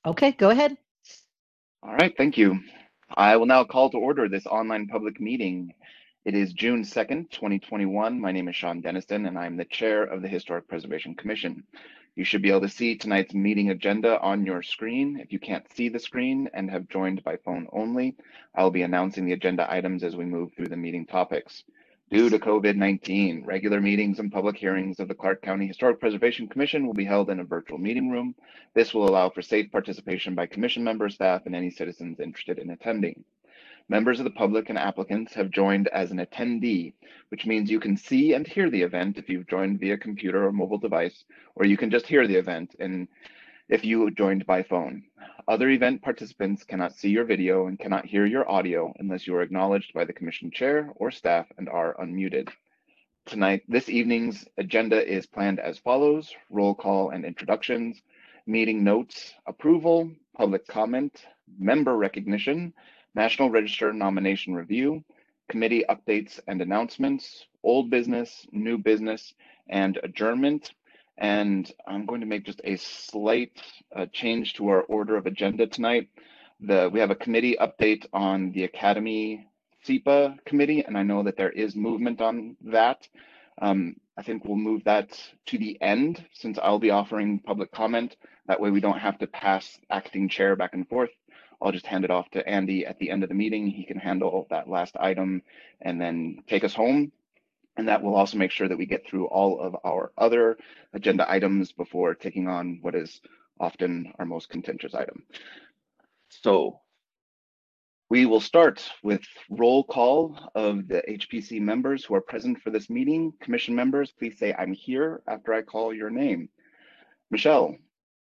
Okay, go ahead. All right, thank you. I will now call to order this online public meeting. It is June 2nd, 2021. My name is Sean Denniston, and I'm the chair of the Historic Preservation Commission. You should be able to see tonight's meeting agenda on your screen. If you can't see the screen and have joined by phone only, I'll be announcing the agenda items as we move through the meeting topics. Due to COVID-19, regular meetings and public hearings of the Clark County Historic Preservation Commission will be held in a virtual meeting room. This will allow for safe participation by commission members, staff, and any citizens interested in attending. Members of the public and applicants have joined as an attendee, which means you can see and hear the event if you've joined via computer or mobile device, or you can just hear the event and if you joined by phone. Other event participants cannot see your video and cannot hear your audio unless you are acknowledged by the commission chair or staff and are unmuted. This evening's agenda is planned as follows: roll call and introductions, meeting notes, approval, public comment, member recognition, National Register nomination review, committee updates and announcements, old business, new business, and adjournment. And I'm going to make just a slight change to our order of agenda tonight. We have a committee update on the Academy SEPA committee, and I know that there is movement on that. I think we'll move that to the end since I'll be offering public comment. That way we don't have to pass acting chair back and forth. I'll just hand it off to Andy at the end of the meeting. He can handle that last item and then take us home. And that will also make sure that we get through all of our other agenda items before taking on what is often our most contentious item. So we will start with roll call of the HPC members who are present for this meeting. Commission members, please say I'm here after I call your name. Michelle.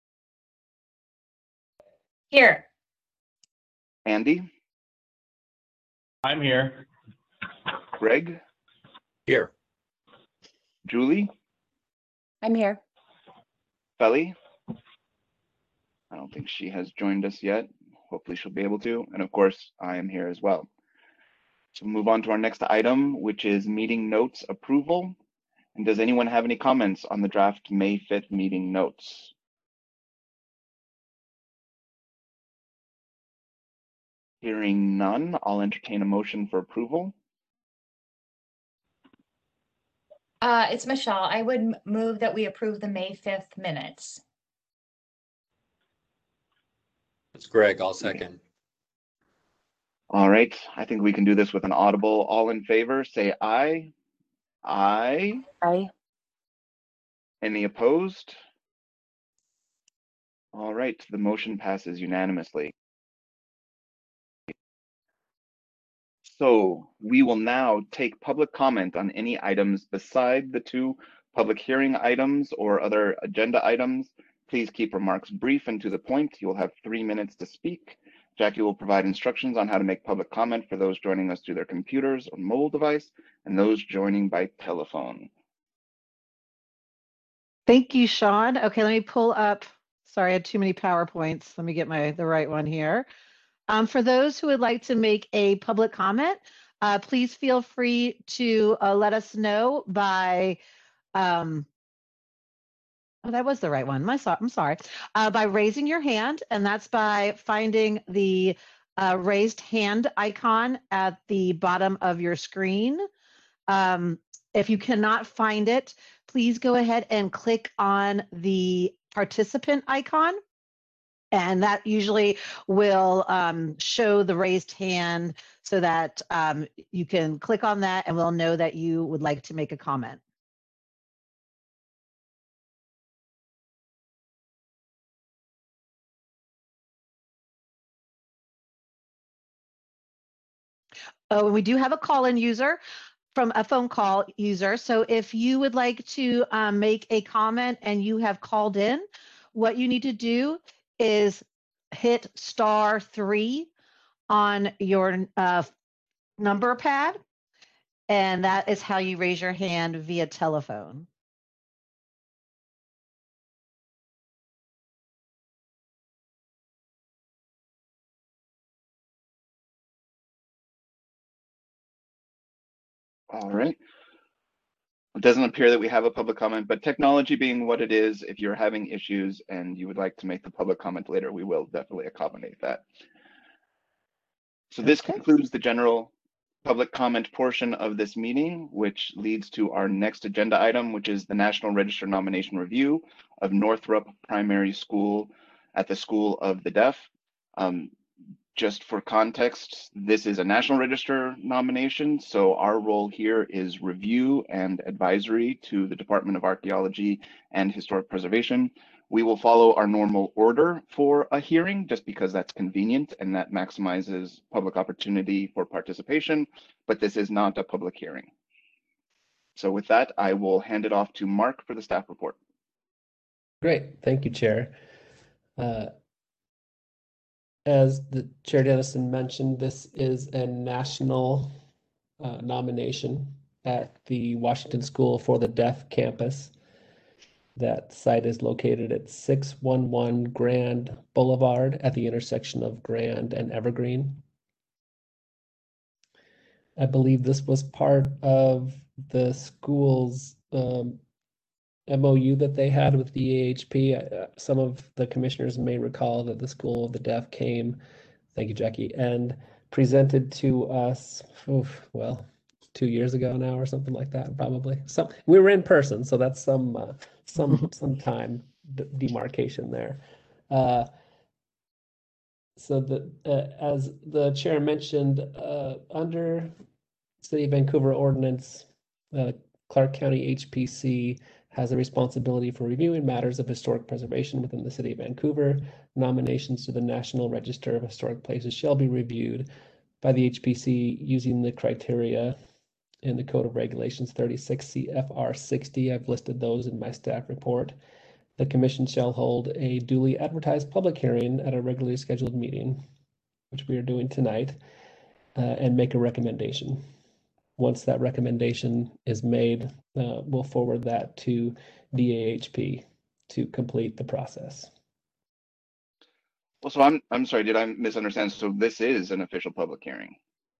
Here. Andy. I'm here. Greg. Here. Julie. I'm here. Felly. I don't think she has joined us yet. Hopefully she'll be able to. And of course, I am here as well. So we'll move on to our next item, which is meeting notes approval. And does anyone have any comments on the draft May 5th meeting notes? Hearing none, I'll entertain a motion for approval. It's Michelle. I would move that we approve the May 5th minutes. It's Greg. I'll second. All right. I think we can do this with an audible. All in favor, say aye. Aye. Aye. Any opposed? All right. The motion passes unanimously. So we will now take public comment on any items beside the two public hearing items or other agenda items. Please keep remarks brief and to the point. You'll have 3 minutes to speak. Jackie will provide instructions on how to make public comment for those joining us through their computers or mobile device and those joining by telephone. Thank you, Sean. Okay, let me pull up. Sorry, I had too many PowerPoints. Let me get the right one here. For those who would like to make a public comment, please feel free to let us know by, oh, that was the right one. I'm sorry. By raising your hand, and that's by finding the raised hand icon at the bottom of your screen. If you cannot find it, please go ahead and click on the participant icon. And that usually will show the raised hand so that you can click on that and we'll know that you would like to make a comment. Oh, and we do have a call-in user from a phone call user. So if you would like to make a comment and you have called in, what you need to do is hit *3 on your number pad, and that is how you raise your hand via telephone. All right. It doesn't appear that we have a public comment, but technology being what it is, if you're having issues and you would like to make the public comment later, we will definitely accommodate that. So this Okay. concludes the general public comment portion of this meeting, which leads to our next agenda item, which is the National Register nomination review of Northrop Primary School at the School of the Deaf. Just for context, this is a National Register nomination, so our role here is review and advisory to the Department of Archaeology and Historic Preservation. We will follow our normal order for a hearing just because that's convenient and that maximizes public opportunity for participation, but this is not a public hearing. So with that, I will hand it off to Mark for the staff report. Great, thank you, Chair. As the Chair Dennison mentioned, this is a national nomination at the Washington School for the Deaf campus. That site is located at 611 Grand Boulevard at the intersection of Grand and Evergreen. I believe this was part of the school's MOU that they had with the AHP. Some of the commissioners may recall that the School of the Deaf came, thank you, Jackie, and presented to us, well, 2 years ago now or something like that, probably. We were in person, so that's some time demarcation there. So as the chair mentioned, under City of Vancouver ordinance, Clark County HPC has a responsibility for reviewing matters of historic preservation within the City of Vancouver. Nominations to the National Register of Historic Places shall be reviewed by the HPC using the criteria in the Code of Regulations 36 CFR 60. I've listed those in my staff report. The Commission shall hold a duly advertised public hearing at a regularly scheduled meeting, which we are doing tonight, and make a recommendation. Once that recommendation is made, we'll forward that to DAHP to complete the process. Well, so I'm sorry, did I misunderstand? So this is an official public hearing?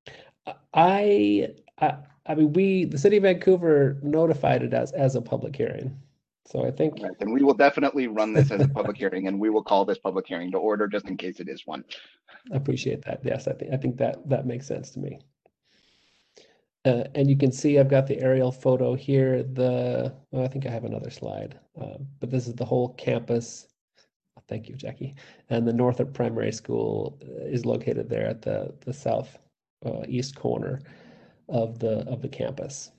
I mean, the City of Vancouver notified it as a public hearing. So I think. Right, then we will definitely run this as a public hearing, and we will call this public hearing to order just in case it is one. I appreciate that. Yes, I think that makes sense to me. And you can see I've got the aerial photo here. I think I have another slide, but this is the whole campus. Thank you, Jackie. And the Northrop Primary School is located there at the south east corner of the campus.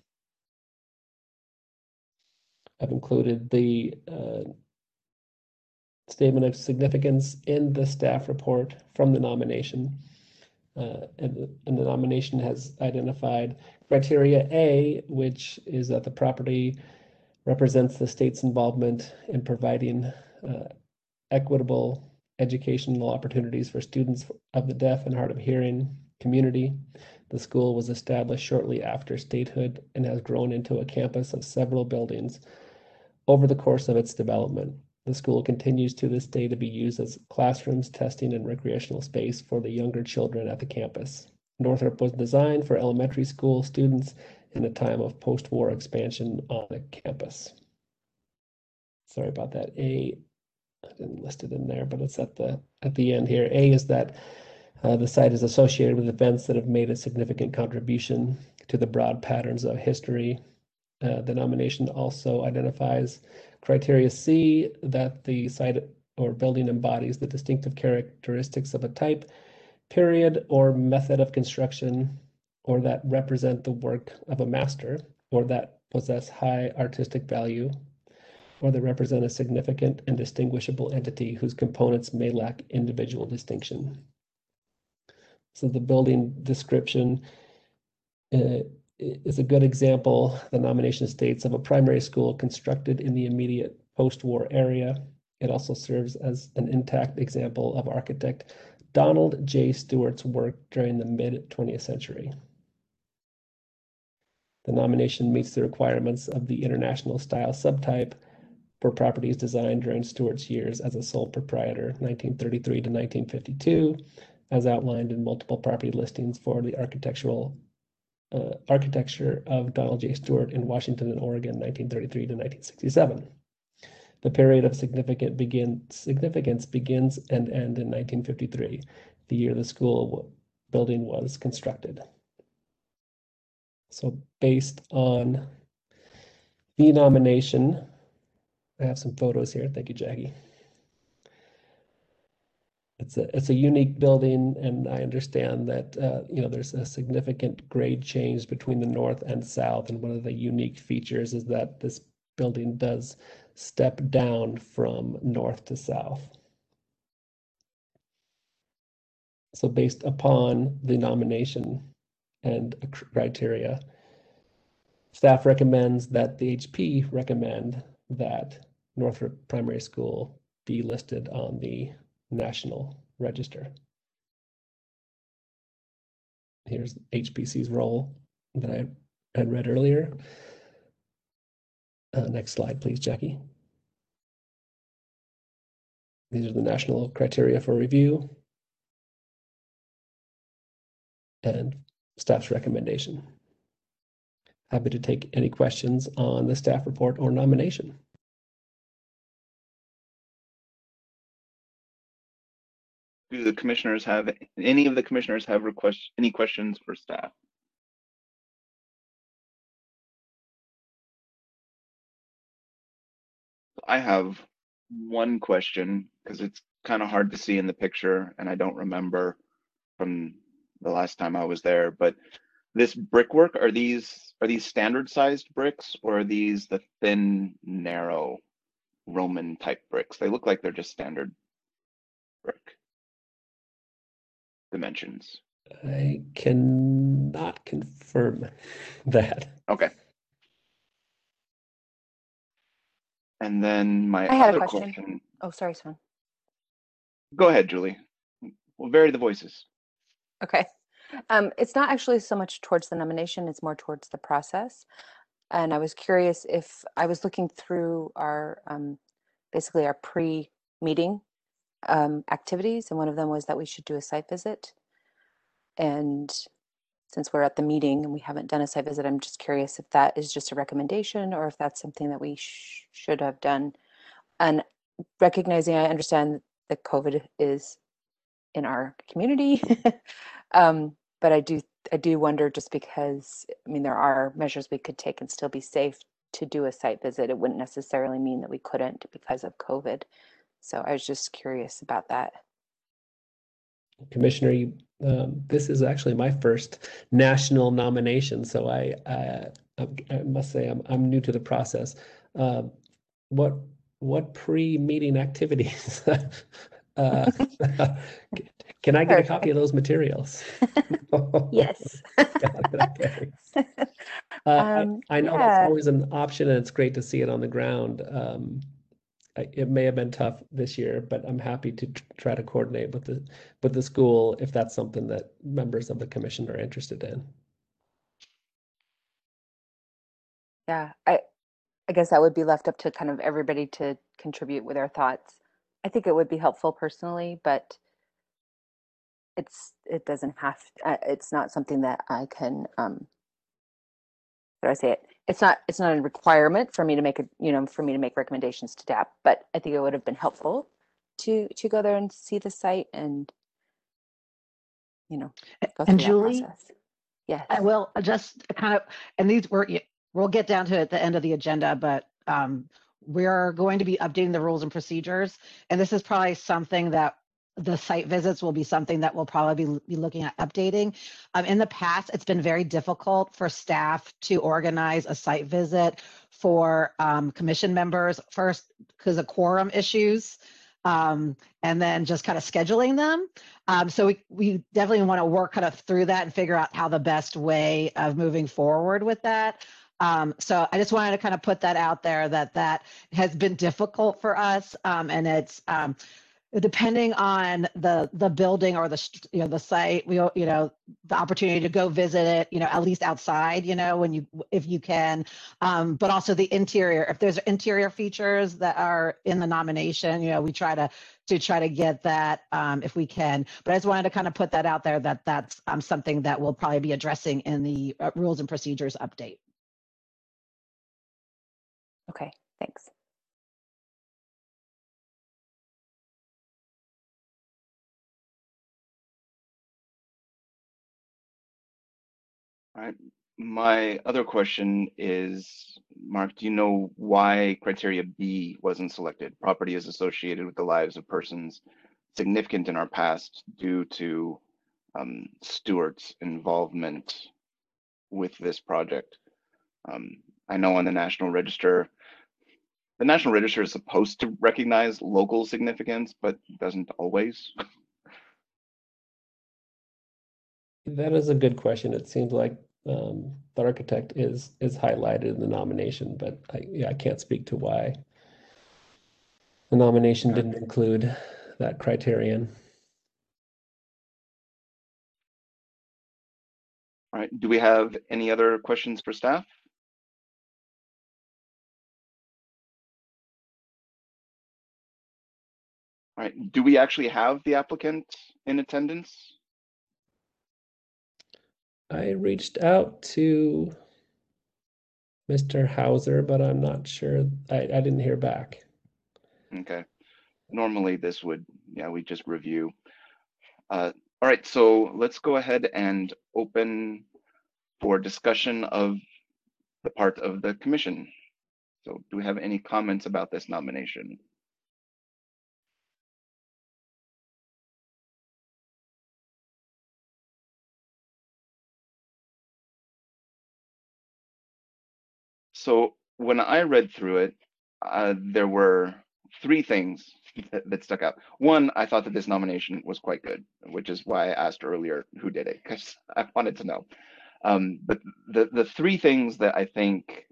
I've included the statement of significance in the staff report from the nomination. And the nomination has identified criteria A, which is that the property represents the state's involvement in providing equitable educational opportunities for students of the deaf and hard of hearing community. The school was established shortly after statehood and has grown into a campus of several buildings over the course of its development. The school continues to this day to be used as classrooms, testing, and recreational space for the younger children at the campus. Northrop was designed for elementary school students in a time of post-war expansion on the campus. Sorry about that. I didn't list it in there, but it's at the end here. A is that the site is associated with events that have made a significant contribution to the broad patterns of history. The nomination also identifies criteria C, that the site or building embodies the distinctive characteristics of a type, period, or method of construction, or that represent the work of a master, or that possess high artistic value, or that represent a significant and distinguishable entity whose components may lack individual distinction. So the building description is a good example. The nomination states of a primary school constructed in the immediate post-war area. It also serves as an intact example of architect Donald J. Stewart's work during the mid-20th century. The nomination meets the requirements of the international style subtype for properties designed during Stewart's years as a sole proprietor, 1933 to 1952, as outlined in multiple property listings for the architectural architecture of Donald J. Stewart in Washington and Oregon, 1933 to 1967. The period of significance begins and ends in 1953, the year the school building was constructed. So based on the nomination, I have some photos here. Thank you, Jackie. It's a unique building, and I understand that there's a significant grade change between the north and south, and one of the unique features is that this building does step down from north to south. So based upon the nomination and criteria, staff recommends that the HP recommend that Northrop Primary School be listed on the National Register. Here's HPC's role that I had read earlier. Next slide, please, Jackie. These are the national criteria for review and staff's recommendation. Happy to take any questions on the staff report or nomination. Do the commissioners have, any of the commissioners have any questions for staff? I have one question because it's kind of hard to see in the picture and I don't remember from the last time I was there, but this brickwork, are these standard sized bricks, or are these the thin, narrow Roman type bricks? They look like they're just standard brick dimensions. I cannot confirm that. Okay. And then my I had a other question. Oh, sorry, Sven. Go ahead, Julie. We'll vary the voices. Okay. It's not actually so much towards the nomination, it's more towards the process. And I was curious if I was looking through our, basically our pre-meeting activities, and one of them was that we should do a site visit. And since we're at the meeting and we haven't done a site visit, I'm just curious if that is just a recommendation or if that's something that we should have done. And recognizing, I understand that COVID is in our community, but I do wonder, just because, I mean, there are measures we could take and still be safe to do a site visit. It wouldn't necessarily mean that we couldn't because of COVID. So I was just curious about that. Commissioner, this is actually my first national nomination, so I must say I'm new to the process. What pre-meeting activities? Can I get a copy of those materials? Yes. Okay. I know that's always an option, and it's great to see it on the ground. It may have been tough this year, but I'm happy to try to coordinate with the school if that's something that members of the commission are interested in. Yeah, I guess that would be left up to kind of everybody to contribute with their thoughts. I think it would be helpful personally, but it doesn't have, it's not something that I can, how do I say it? It's not a requirement for me to make recommendations to DAP, but I think it would have been helpful to go there and see the site and, go through Julie, that process. Yes. I will just kind of, and we'll get down to it at the end of the agenda, but we are going to be updating the rules and procedures. And this is probably something that the site visits will be something that we'll probably be looking at updating. In the past, it's been very difficult for staff to organize a site visit for commission members, first because of quorum issues, and then just kind of scheduling them. So we definitely want to work kind of through that and figure out how the best way of moving forward with that. So I just wanted to kind of put that out there that has been difficult for us, and it's depending on the building or the site, the opportunity to go visit it, at least outside, if you can, but also the interior. If there's interior features that are in the nomination, we try to get that if we can. But I just wanted to kind of put that out there that's something that we'll probably be addressing in the rules and procedures update. Okay, thanks. All right. My other question is, Mark, do you know why criteria B wasn't selected? Property is associated with the lives of persons significant in our past due to Stewart's involvement with this project. I know on the National Register is supposed to recognize local significance, but doesn't always. That is a good question. It seems like the architect is highlighted in the nomination, but I can't speak to why the nomination didn't include that criterion. All right. Do we have any other questions for staff? All right. Do we actually have the applicant in attendance? I reached out to Mr. Hauser, but I'm not sure. I didn't hear back. Okay. Normally this would, we just review. All right, so let's go ahead and open for discussion of the part of the commission. So do we have any comments about this nomination? So when I read through it, there were three things that stuck out. One, I thought that this nomination was quite good, which is why I asked earlier who did it, because I wanted to know. But the three things that I think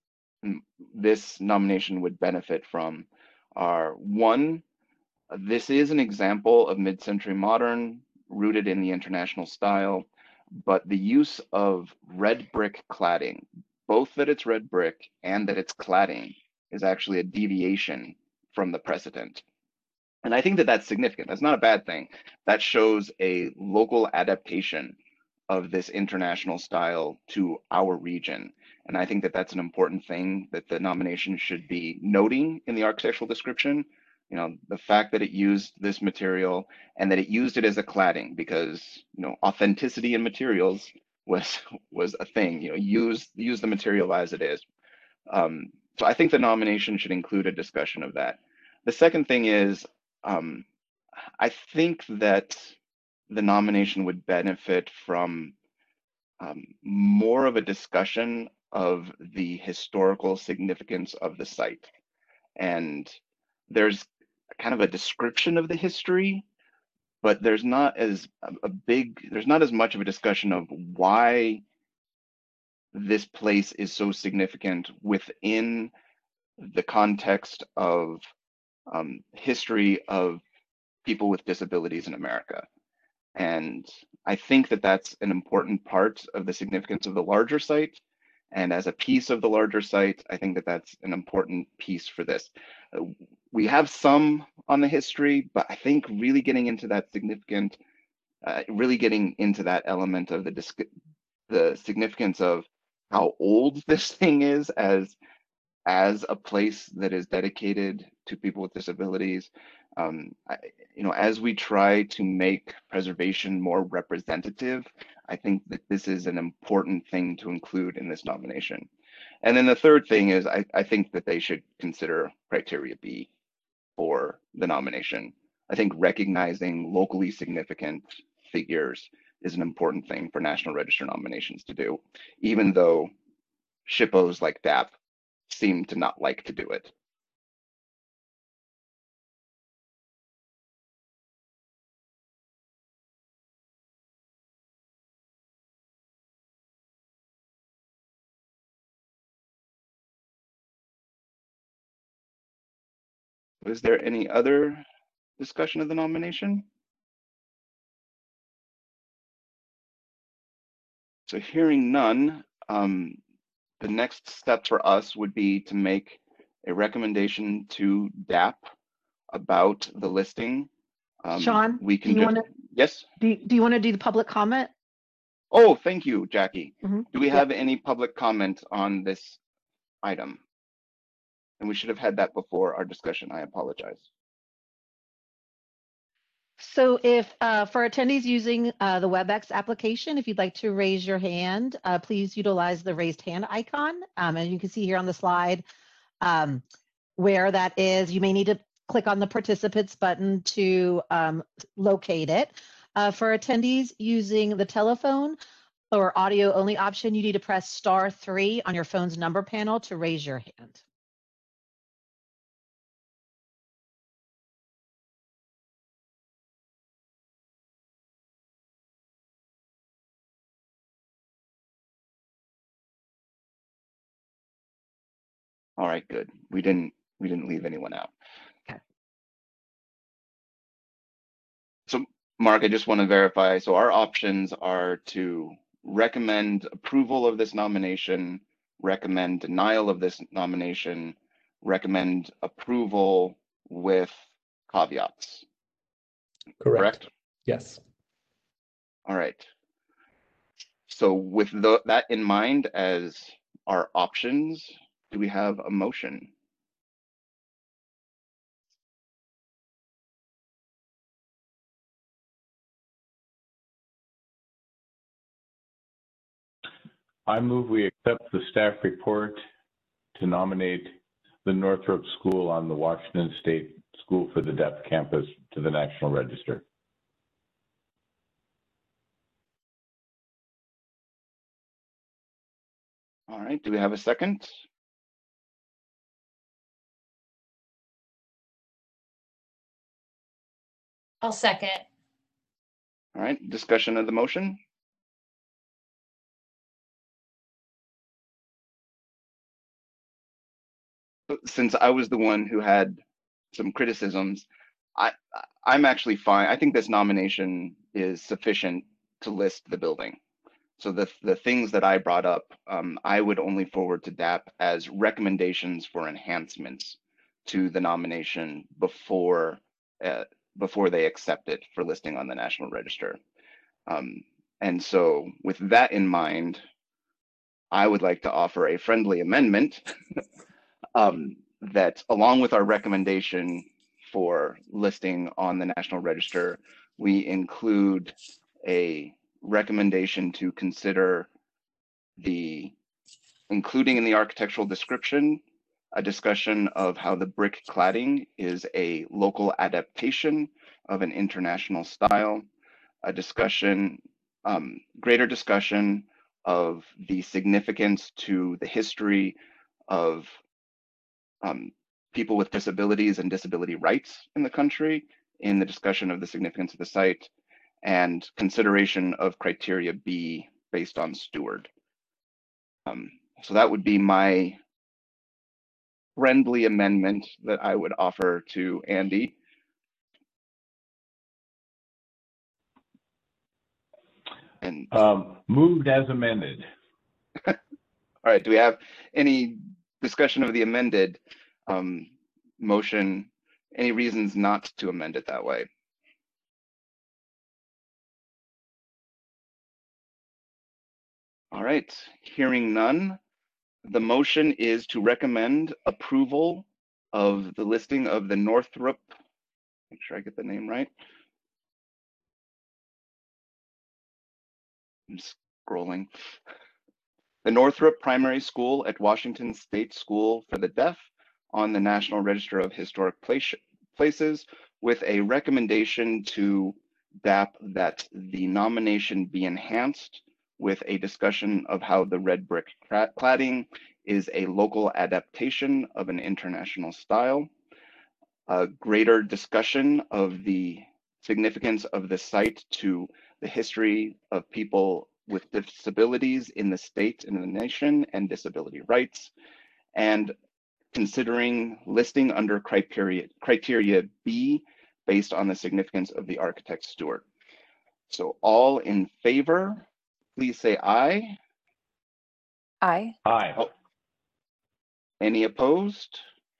this nomination would benefit from are: one, this is an example of mid-century modern rooted in the international style, but the use of red brick cladding, both that it's red brick and that it's cladding, is actually a deviation from the precedent. And I think that that's significant. That's not a bad thing. That shows a local adaptation of this international style to our region. And I think that that's an important thing that the nomination should be noting in the architectural description. The fact that it used this material and that it used it as a cladding, because authenticity in materials was a thing. Use the material as it is. So I think the nomination should include a discussion of that. The second thing is, I think that the nomination would benefit from more of a discussion of the historical significance of the site. And there's kind of a description of the history, but there's not as much of a discussion of why this place is so significant within the context of history of people with disabilities in America. And I think that that's an important part of the significance of the larger site. And as a piece of the larger site, I think that that's an important piece for this. We have some on the history, but I think really getting into that really getting into that element of the significance of how old this thing is as a place that is dedicated to people with disabilities. As we try to make preservation more representative, I think that this is an important thing to include in this nomination. And then the third thing is I think that they should consider criteria B for the nomination. I think recognizing locally significant figures is an important thing for National Register nominations to do, even though SHPOs like DAP seem to not like to do it. Is there any other discussion of the nomination? So hearing none, the next step for us would be to make a recommendation to DAP about the listing. Sean, we do can you want to yes. do you want to do the public comment? Oh, thank you, Jackie. Mhm. Do we Yeah. have any public comment on this item? And we should have had that before our discussion. I apologize. So if for attendees using the WebEx application, if you'd like to raise your hand, please utilize the raised hand icon. And you can see here on the slide where that is. You may need to click on the participants button to locate it. For attendees using the telephone or audio only option, you need to press *3 on your phone's number panel to raise your hand. All right, good. We didn't leave anyone out. Okay. So Mark, I just want to verify. So our options are to recommend approval of this nomination, recommend denial of this nomination, recommend approval with caveats. Correct? Yes. All right. So with that in mind as our options, do we have a motion? I move we accept the staff report to nominate the Northrop School on the Washington State School for the Deaf campus to the National Register. All right, do we have a second? I'll second. All right, discussion of the motion. Since I was the one who had some criticisms, I'm actually fine. I think this nomination is sufficient to list the building. So the things that I brought up, I would only forward to DAP as recommendations for enhancements to the nomination before they accept it for listing on the National Register. And so with that in mind, I would like to offer a friendly amendment that along with our recommendation for listing on the National Register, we include a recommendation to consider including in the architectural description a discussion of how the brick cladding is a local adaptation of an international style, a discussion, greater discussion of the significance to the history of people with disabilities and disability rights in the country in the discussion of the significance of the site, and consideration of criteria B based on Steward. So that would be my friendly amendment that I would offer to Andy. And moved as amended. All right, do we have any discussion of the amended motion? Any reasons not to amend it that way? All right, hearing none, the motion is to recommend approval of the listing of the Northrop, make sure I get the name right. I'm scrolling. The Northrop Primary School at Washington State School for the Deaf on the National Register of Historic Places, with a recommendation to DAP that the nomination be enhanced with a discussion of how the red brick cladding is a local adaptation of an international style, a greater discussion of the significance of the site to the history of people with disabilities in the state and in the nation and disability rights, and considering listing under criteria B based on the significance of the architect Stewart. So all in favor, please say aye. Aye. Aye. Oh. Any opposed?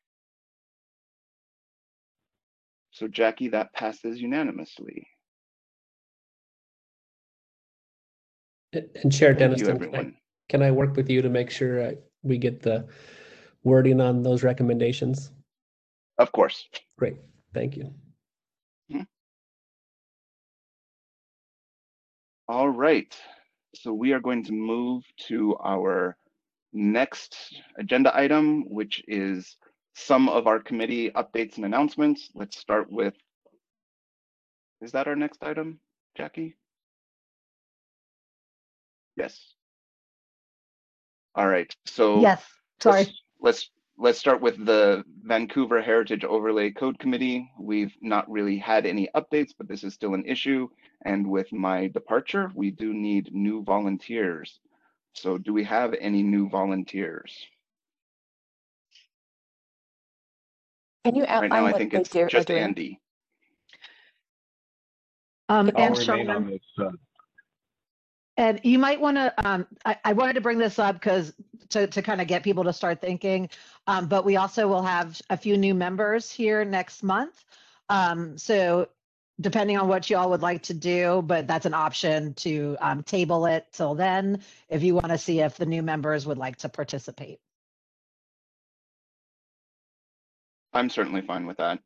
So Jackie, that passes unanimously. And Chair Thank you, Denniston, everyone. can I work with you to make sure we get the wording on those recommendations? Of course. Great, thank you. All right. So we are going to move to our next agenda item, which is some of our committee updates and announcements. Let's start with, is that our next item, Jackie? Yes. All right. So Yes, sorry. let's start with the Vancouver Heritage Overlay Code Committee. We've not really had any updates, but this is still an issue. And with my departure, we do need new volunteers. So do we have any new volunteers? Can you Right outline now, I what think they it's are just doing? Andy. I'll And remain Sean, on this. and you might want to, I wanted to bring this up because to kind of get people to start thinking, but we also will have a few new members here next month. So depending on what you all would like to do, but that's an option to table it till then if you want to see if the new members would like to participate. I'm certainly fine with that. Are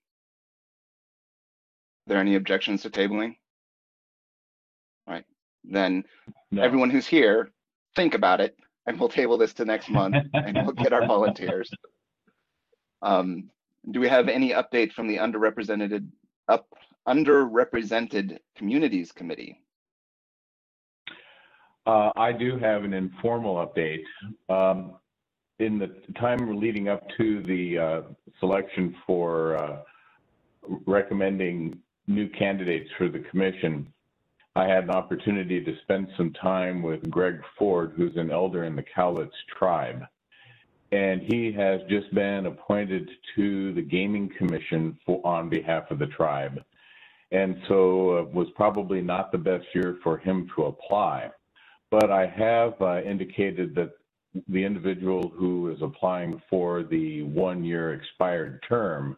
there any objections to tabling? All right, then No. everyone who's here, think about it, and we'll table this to next month, and we'll get our volunteers. Do we have any update from the underrepresented communities committee? I do have an informal update. In the time leading up to the selection for recommending new candidates for the commission, I had an opportunity to spend some time with Greg Ford, who's an elder in the Cowlitz tribe. And he has just been appointed to the Gaming Commission on behalf of the tribe. And so it was probably not the best year for him to apply. But I have indicated that the individual who is applying for the one-year expired term,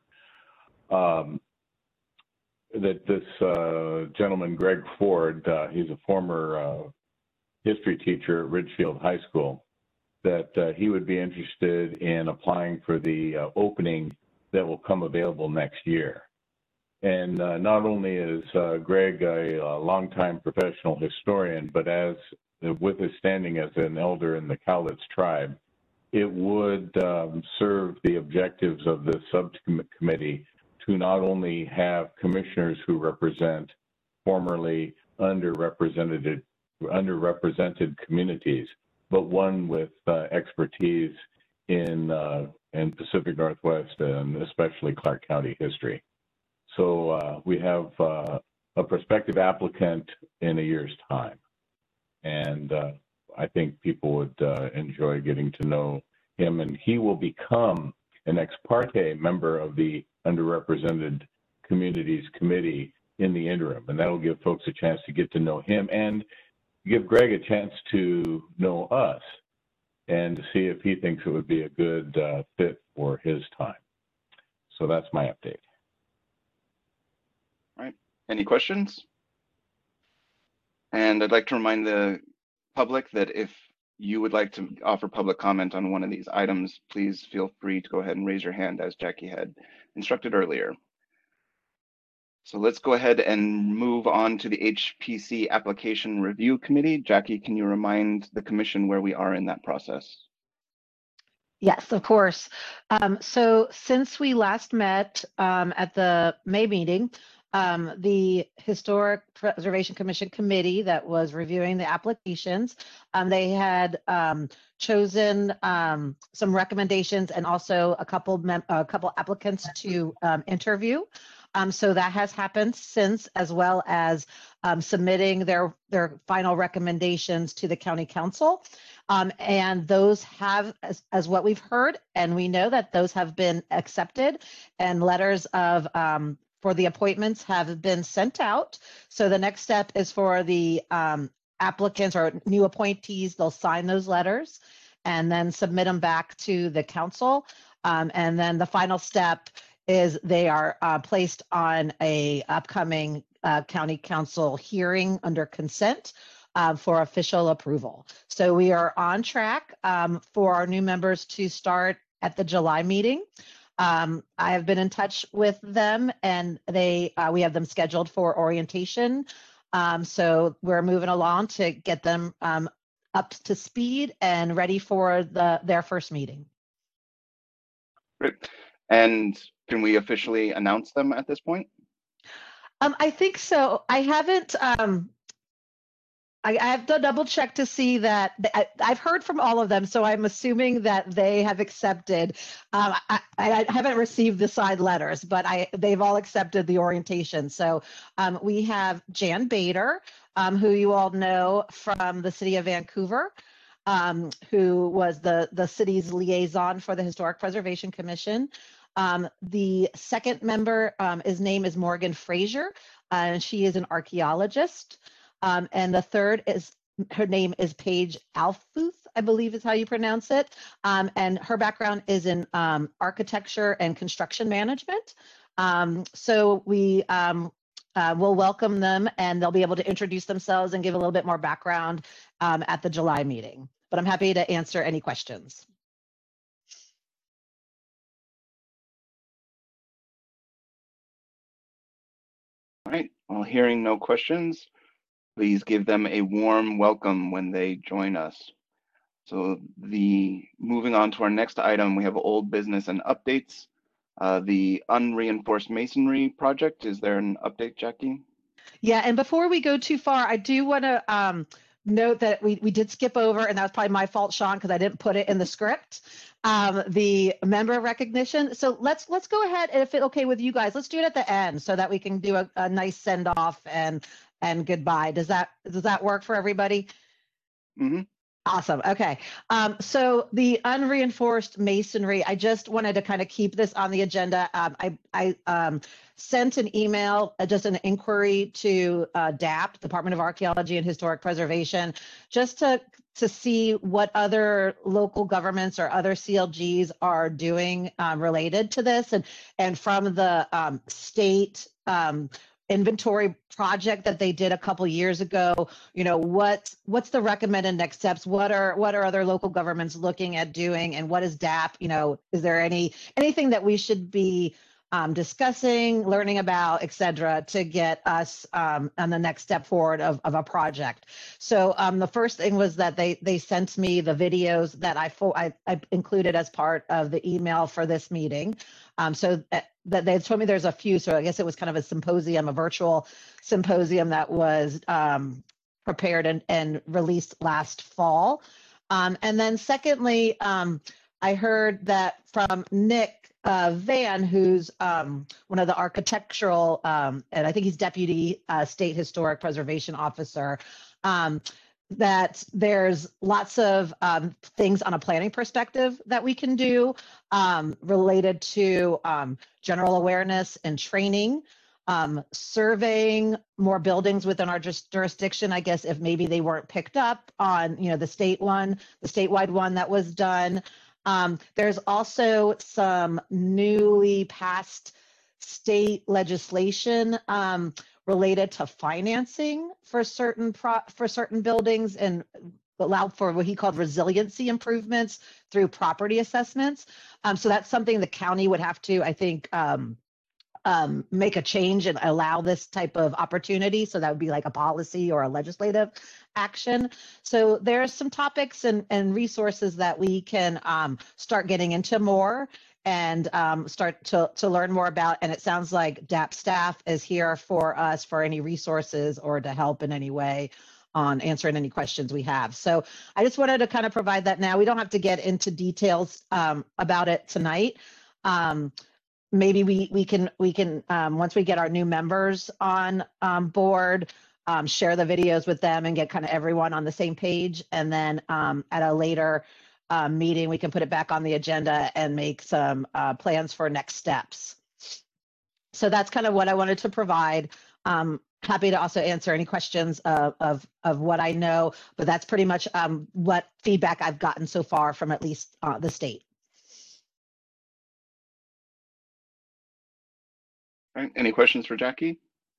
that this gentleman, Greg Ford, he's a former history teacher at Ridgefield High School, that he would be interested in applying for the opening that will come available next year. And not only is Greg a longtime professional historian, but with his standing as an elder in the Cowlitz tribe, it would serve the objectives of the subcommittee to not only have commissioners who represent formerly underrepresented communities, but one with expertise in Pacific Northwest and especially Clark County history. So we have a prospective applicant in a year's time. And I think people would enjoy getting to know him, and he will become an ex parte member of the Underrepresented Communities Committee in the interim. And that'll give folks a chance to get to know him and give Greg a chance to know us and to see if he thinks it would be a good fit for his time. So that's my update. All right, any questions? And I'd like to remind the public that if you would like to offer public comment on one of these items, please feel free to go ahead and raise your hand as Jackie had instructed earlier. So let's go ahead and move on to the HPC Application Review Committee. Jackie, can you remind the commission where we are in that process? Yes, of course. So since we last met at the May meeting, the Historic Preservation Commission committee that was reviewing the applications, they had chosen some recommendations and also a couple applicants to interview. So that has happened since, as well as submitting their final recommendations to the county council. And those have, as what we've heard, and we know that those have been accepted, and letters of for the appointments have been sent out. So the next step is for the applicants or new appointees. They'll sign those letters and then submit them back to the council. And then the final step is they are placed on a upcoming county council hearing under consent for official approval. So we are on track for our new members to start at the July meeting. I have been in touch with them, and we have them scheduled for orientation. So we're moving along to get them up to speed and ready for their first meeting. Great. And can we officially announce them at this point? I think so. I haven't. I have to double check to see that I've heard from all of them, so I'm assuming that they have accepted. I haven't received the signed letters, but they've all accepted the orientation. So we have Jan Bader, who you all know from the City of Vancouver, who was the city's liaison for the Historic Preservation Commission. The second member, his name is Morgan Fraser, and she is an archaeologist. And the third her name is Paige Alfuth, I believe is how you pronounce it. And her background is in architecture and construction management. So we will welcome them, and they'll be able to introduce themselves and give a little bit more background at the July meeting. But I'm happy to answer any questions. All right, well, hearing no questions, please give them a warm welcome when they join us. So moving on to our next item, we have old business and updates. The unreinforced masonry project, is there an update, Jackie? Yeah, and before we go too far, I do want to note that we did skip over, and that was probably my fault, Sean, because I didn't put it in the script, the member recognition. So let's go ahead, and if it's okay with you guys, let's do it at the end so that we can do a nice send off and goodbye. Does that work for everybody? Mm-hmm. Awesome. Okay. So the unreinforced masonry, I just wanted to kind of keep this on the agenda. I sent an email, just an inquiry to DAP, Department of Archaeology and Historic Preservation, just to see what other local governments or other CLGs are doing related to this, and from the state inventory project that they did a couple years ago, what's the recommended next steps? What are other local governments looking at doing, and what is DAP? Is there anything that we should be discussing, learning about, et cetera, to get us on the next step forward of a project? So the first thing was that they sent me the videos that I included as part of the email for this meeting. So that they told me there's a few, so I guess it was kind of a virtual symposium that was prepared and released last fall. And then secondly, I heard that from Nick Van, who's one of the architectural, and I think he's Deputy State Historic Preservation Officer, that there's lots of things on a planning perspective that we can do related to general awareness and training, surveying more buildings within our jurisdiction, I guess, if maybe they weren't picked up on, the statewide one that was done. There's also some newly passed state legislation related to financing for certain buildings, and allow for what he called resiliency improvements through property assessments. So that's something the county would have to, I think, make a change and allow this type of opportunity. So that would be like a policy or a legislative action. So there's some topics and resources that we can start getting into more and start to learn more about. And it sounds like DAP staff is here for us for any resources or to help in any way on answering any questions we have. So I just wanted to kind of provide that now. We don't have to get into details about it tonight. Maybe we can once we get our new members on board, share the videos with them and get kind of everyone on the same page. And then at a later meeting, we can put it back on the agenda and make some plans for next steps. So that's kind of what I wanted to provide. Happy to also answer any questions of what I know, but that's pretty much what feedback I've gotten so far from at least the state. All right, any questions for Jackie?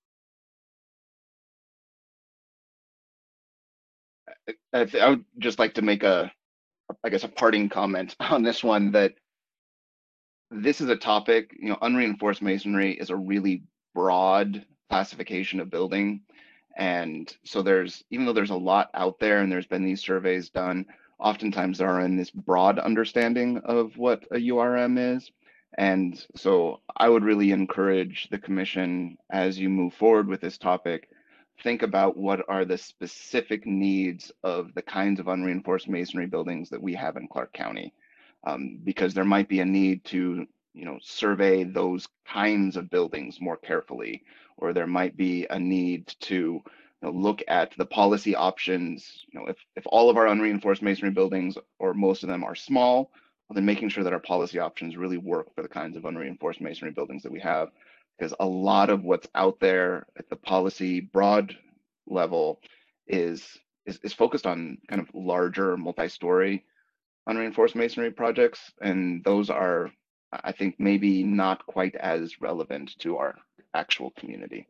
I would just like to make I guess, a parting comment on this one, that this is a topic, unreinforced masonry is a really broad classification of building. And so even though there's a lot out there and there's been these surveys done, oftentimes there are in this broad understanding of what a URM is. And so I would really encourage the commission, as you move forward with this topic, think about what are the specific needs of the kinds of unreinforced masonry buildings that we have in Clark County. Because there might be a need to, survey those kinds of buildings more carefully, or there might be a need to look at the policy options. If all of our unreinforced masonry buildings, or most of them, are small, well, then making sure that our policy options really work for the kinds of unreinforced masonry buildings that we have, because a lot of what's out there at the policy broad level is focused on kind of larger multi-story unreinforced masonry projects, and those are, I think, maybe not quite as relevant to our actual community.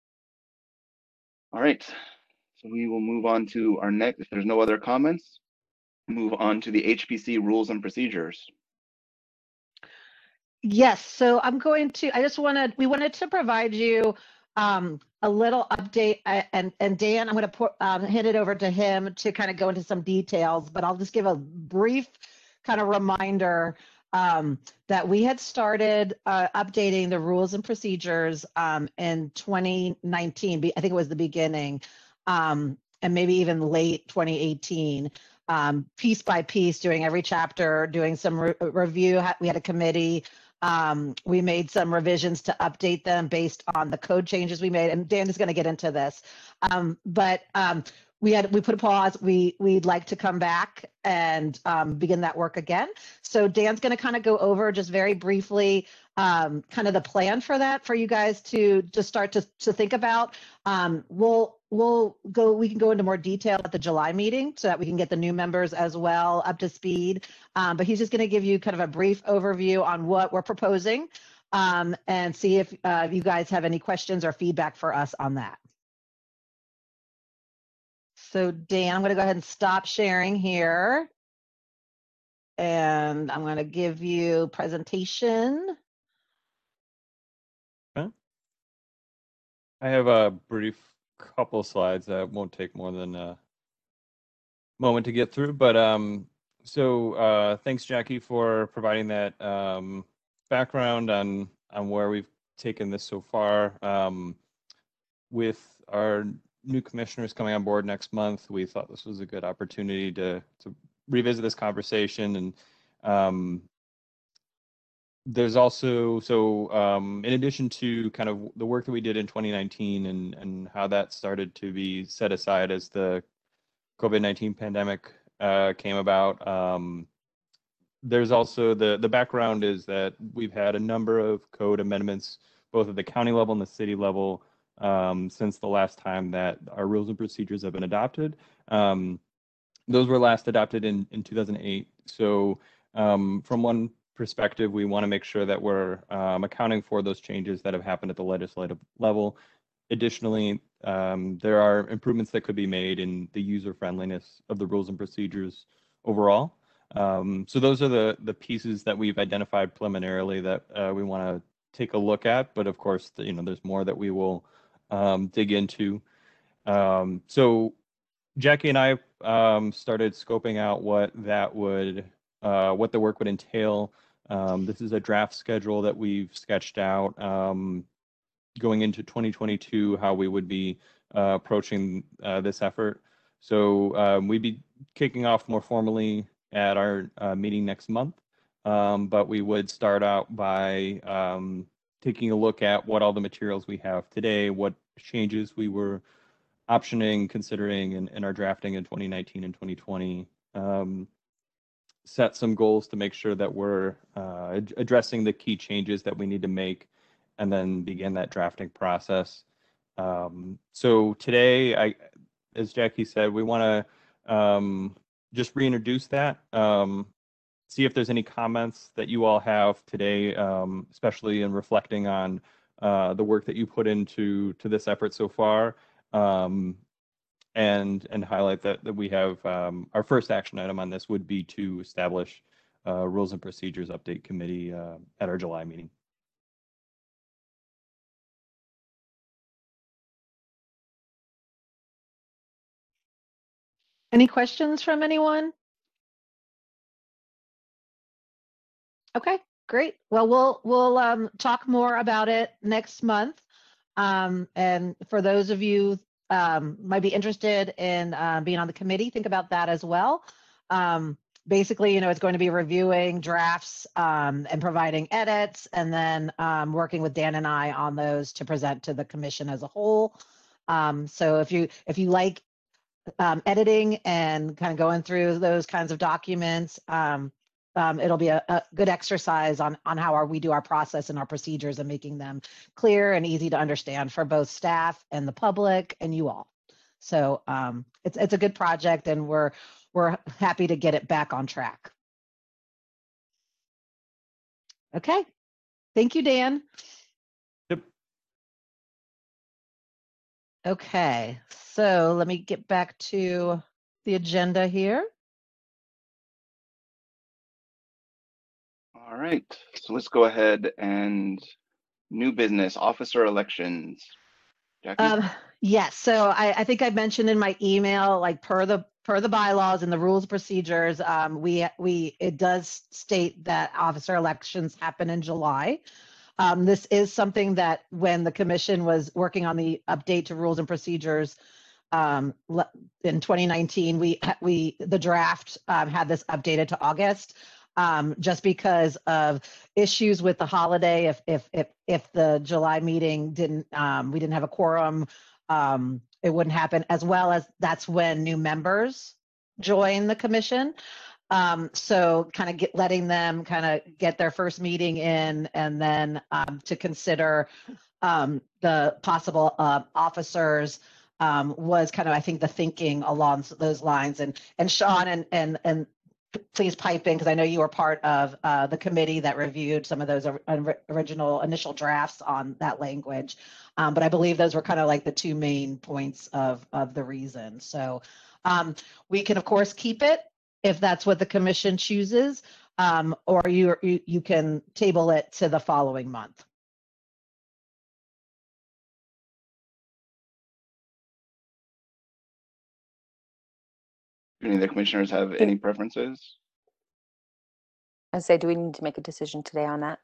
All right, so we will move on to our next, if there's no other comments, move on to the HPC rules and procedures. Yes, so we wanted to provide you a little update, and Dan, I'm going to hand it over to him to kind of go into some details, but I'll just give a brief kind of reminder that we had started updating the rules and procedures in 2019. I think it was the beginning, and maybe even late 2018. Piece by piece, doing every chapter, doing some review. We had a committee. We made some revisions to update them based on the code changes we made, and Dan is going to get into this. But we put a pause. We'd like to come back and begin that work again. So Dan's going to kind of go over just very briefly kind of the plan for that for you guys to just start to think about. We can go into more detail at the July meeting so that we can get the new members as well up to speed. But he's just going to give you kind of a brief overview on what we're proposing and see if you guys have any questions or feedback for us on that. So Dan, I'm going to go ahead and stop sharing here. And I'm going to give you presentation. Okay. I have a brief couple slides that won't take more than a moment to get through. But thanks, Jackie, for providing that background on where we've taken this so far. With our new commissioners coming on board next month, we thought this was a good opportunity to revisit this conversation. And there's also, in addition to kind of the work that we did in 2019 and how that started to be set aside as the COVID-19 pandemic came about, there's also the background is that we've had a number of code amendments, both at the county level and the city level, since the last time that our rules and procedures have been adopted. Those were last adopted in 2008. So from one perspective, we want to make sure that we're accounting for those changes that have happened at the legislative level. Additionally, there are improvements that could be made in the user friendliness of the rules and procedures overall. So those are the pieces that we've identified preliminarily that we want to take a look at. But of course, there's more that we will dig into. So Jackie and I started scoping out what the work would entail. This is a draft schedule that we've sketched out going into 2022, how we would be approaching this effort. So we'd be kicking off more formally at our meeting next month, but we would start out by taking a look at what all the materials we have today, what changes we were optioning, considering in our drafting in 2019 and 2020, set some goals to make sure that we're addressing the key changes that we need to make and then begin that drafting process. So today, as Jackie said, we want to just reintroduce that, see if there's any comments that you all have today, especially in reflecting on the work that you put into this effort so far, and highlight that we have our first action item on this would be to establish Rules and Procedures Update Committee at our July meeting. Any questions from anyone? Okay, great. Well, we'll talk more about it next month. And for those of you might be interested in being on the committee, think about that as well. Basically, it's going to be reviewing drafts and providing edits, and then working with Dan and I on those to present to the commission as a whole. So if you like editing and kind of going through those kinds of documents, it'll be a good exercise on how we do our process and our procedures and making them clear and easy to understand for both staff and the public and you all. So it's a good project, and we're happy to get it back on track. Okay, thank you, Dan. Yep. Okay, so let me get back to the agenda here. All right, so let's go ahead and new business, officer elections. Jackie? Yes, so I think I mentioned in my email, like per the bylaws and the rules of procedures, it does state that officer elections happen in July. This is something that when the commission was working on the update to rules and procedures in 2019, the draft had this updated to August. Just because of issues with the holiday, if the July meeting we didn't have a quorum, it wouldn't happen, as well as that's when new members join the commission. So kind of letting them kind of get their first meeting in, and then to consider the possible officers was kind of, I think, the thinking along those lines. And Sean and please pipe in, because I know you were part of the committee that reviewed some of those original initial drafts on that language. But I believe those were kind of like the two main points of the reason. So we can, of course, keep it if that's what the commission chooses, or you can table it to the following month. Do any of the commissioners have any preferences? I say, do we need to make a decision today on that?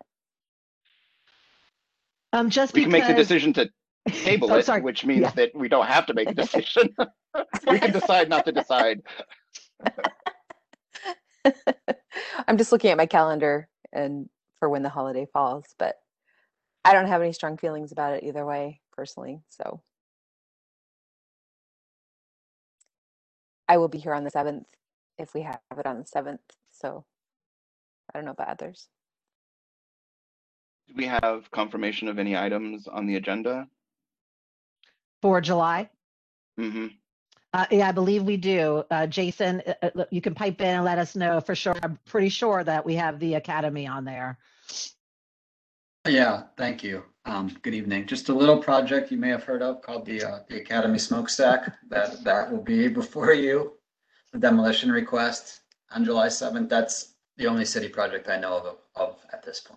Just we can make the because- decision to table Oh, it, sorry. which means Yeah. that we don't have to make a decision. We can decide not to decide. I'm just looking at my calendar and for when the holiday falls, but I don't have any strong feelings about it either way, personally. So I will be here on the 7th if we have it on the 7th. So I don't know about others. Do we have confirmation of any items on the agenda? For July? Mm-hmm. Yeah, I believe we do. Jason, you can pipe in and let us know for sure. I'm pretty sure that we have the Academy on there. Yeah, thank you. Good evening. Just a little project you may have heard of called the Academy Smokestack. That will be before you. The demolition request on July 7th. That's the only city project I know of at this point.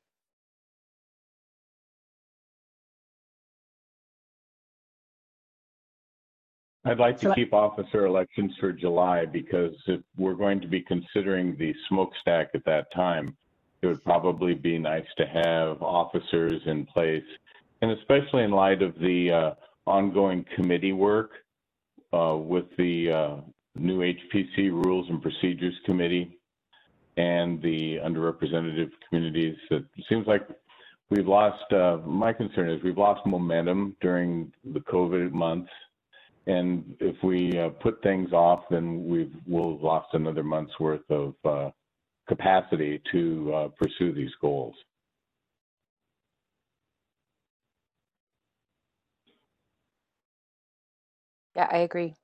I'd like to So- keep officer elections for July, because if we're going to be considering the smokestack at that time, it would probably be nice to have officers in place, and especially in light of the ongoing committee work with the new HPC Rules and Procedures Committee and the underrepresented communities. It seems like we've lost, my concern is we've lost momentum during the COVID months. And if we put things off, then we'll have lost another month's worth of capacity to pursue these goals. Yeah, I agree.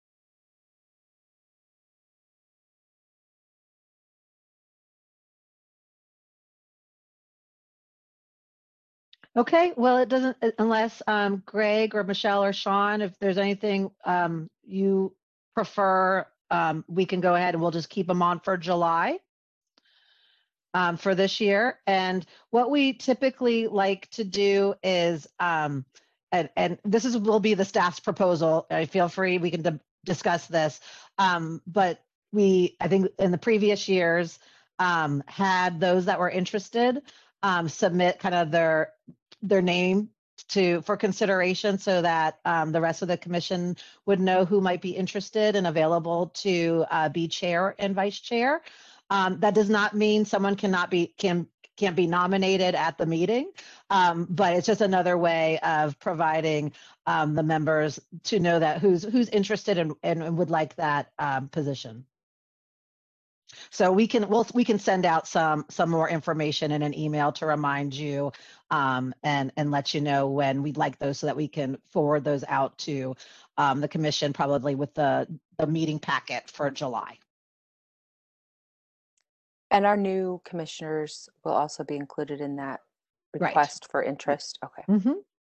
Okay, well, it doesn't, unless Greg or Michelle or Sean, if there's anything you prefer, we can go ahead and we'll just keep them on for July for this year. And what we typically like to do is, and this will be the staff's proposal. Feel free, we can discuss this. But I think in the previous years, had those that were interested submit kind of their name for consideration so that the rest of the commission would know who might be interested and available to be chair and vice chair. That does not mean someone can't be nominated at the meeting, but it's just another way of providing the members to know that who's interested and would like that position. So we can send out some more information in an email to remind you and let you know when we'd like those so that we can forward those out to the commission, probably with the meeting packet for July. And our new commissioners will also be included in that Right. request for interest. Okay. Mm-hmm.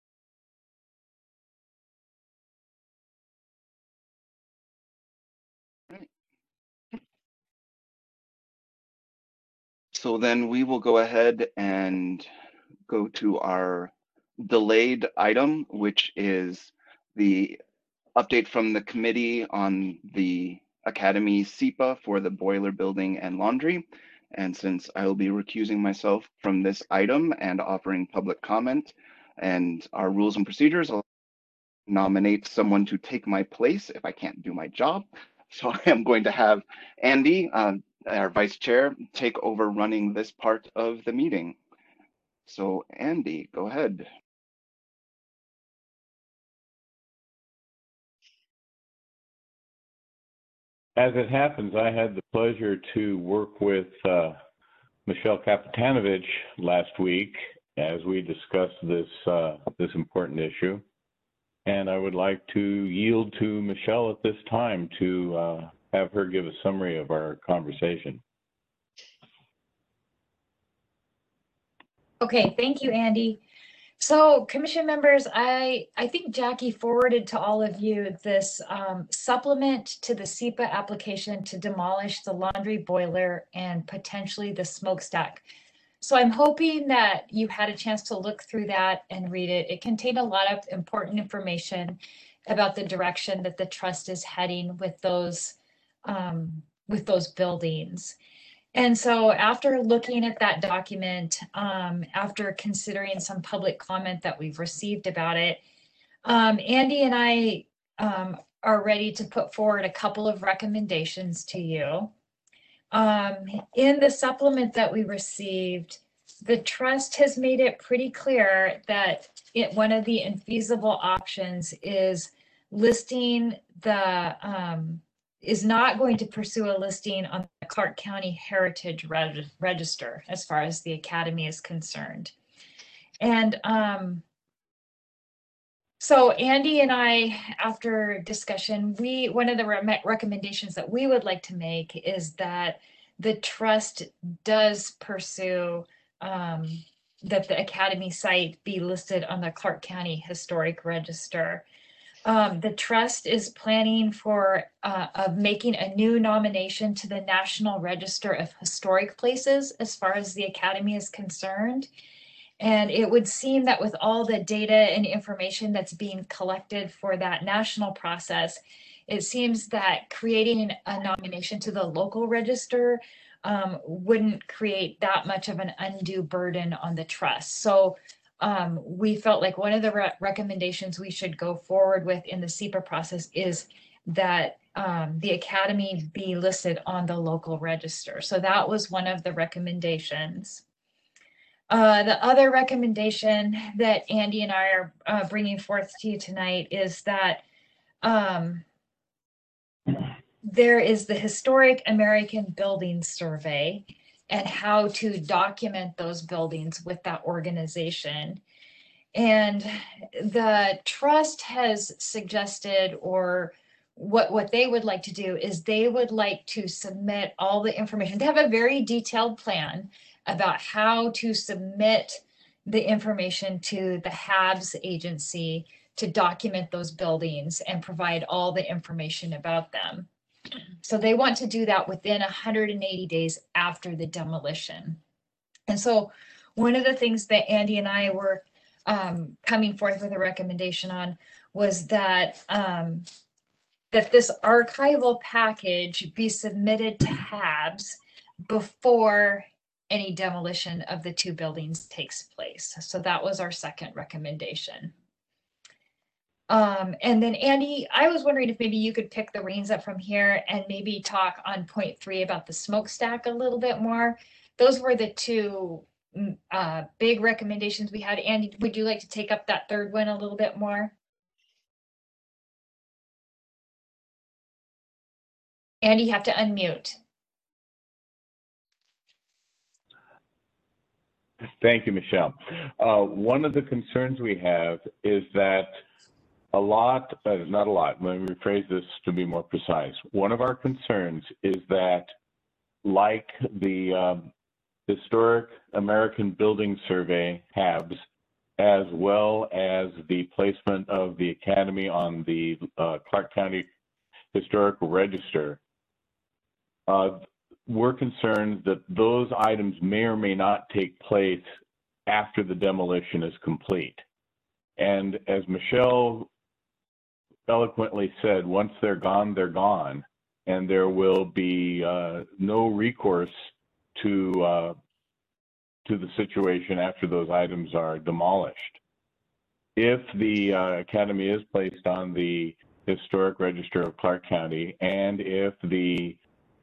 So then we will go ahead and go to our delayed item, which is the update from the committee on the Academy SEPA for the boiler building and laundry. And since I will be recusing myself from this item and offering public comment and our rules and procedures, I'll nominate someone to take my place if I can't do my job. So I am going to have Andy, our vice chair, take over running this part of the meeting. So Andy, go ahead. As it happens, I had the pleasure to work with Michelle Kapitanovich last week as we discussed this important issue. And I would like to yield to Michelle at this time to have her give a summary of our conversation. Okay, thank you, Andy. So commission members, I think Jackie forwarded to all of you this supplement to the SEPA application to demolish the laundry boiler and potentially the smokestack. So I'm hoping that you had a chance to look through that and read it. It contained a lot of important information about the direction that the trust is heading with those buildings. And so after looking at that document, after considering some public comment that we've received about it, Andy and I are ready to put forward a couple of recommendations to you. In the supplement that we received, the trust has made it pretty clear that one of the infeasible options is listing is not going to pursue a listing on the Clark County Heritage Register as far as the Academy is concerned. And so Andy and I, after discussion, one of the recommendations that we would like to make is that the trust does pursue that the Academy site be listed on the Clark County Historic Register. The trust is planning for making a new nomination to the National Register of Historic Places as far as the Academy is concerned. And it would seem that with all the data and information that's being collected for that national process, it seems that creating a nomination to the local register wouldn't create that much of an undue burden on the trust. So we felt like one of the recommendations we should go forward with in the SEPA process is that the Academy be listed on the local register. So that was one of the recommendations. The other recommendation that Andy and I are bringing forth to you tonight is that there is the Historic American Buildings Survey and how to document those buildings with that organization. And the trust has suggested, or what they would like to do is they would like to submit all the information. They have a very detailed plan about how to submit the information to the HABS agency to document those buildings and provide all the information about them. So they want to do that within 180 days after the demolition. And so one of the things that Andy and I were coming forth with a recommendation on was that that this archival package be submitted to HABS before any demolition of the two buildings takes place. So that was our second recommendation. And then Andy, I was wondering if maybe you could pick the reins up from here and maybe talk on point 3 about the smokestack a little bit more. Those were the two big recommendations we had. Andy, would you like to take up that third one a little bit more? Andy, you have to unmute. Thank you, Michelle. One of the concerns we have is that not a lot, let me rephrase this to be more precise. One of our concerns is that, like the Historic American Building Survey, HABS, as well as the placement of the Academy on the Clark County Historical Register, we're concerned that those items may or may not take place after the demolition is complete. And as Michelle eloquently said, once they're gone, and there will be no recourse to the situation after those items are demolished. If the Academy is placed on the Historic Register of Clark County, and if the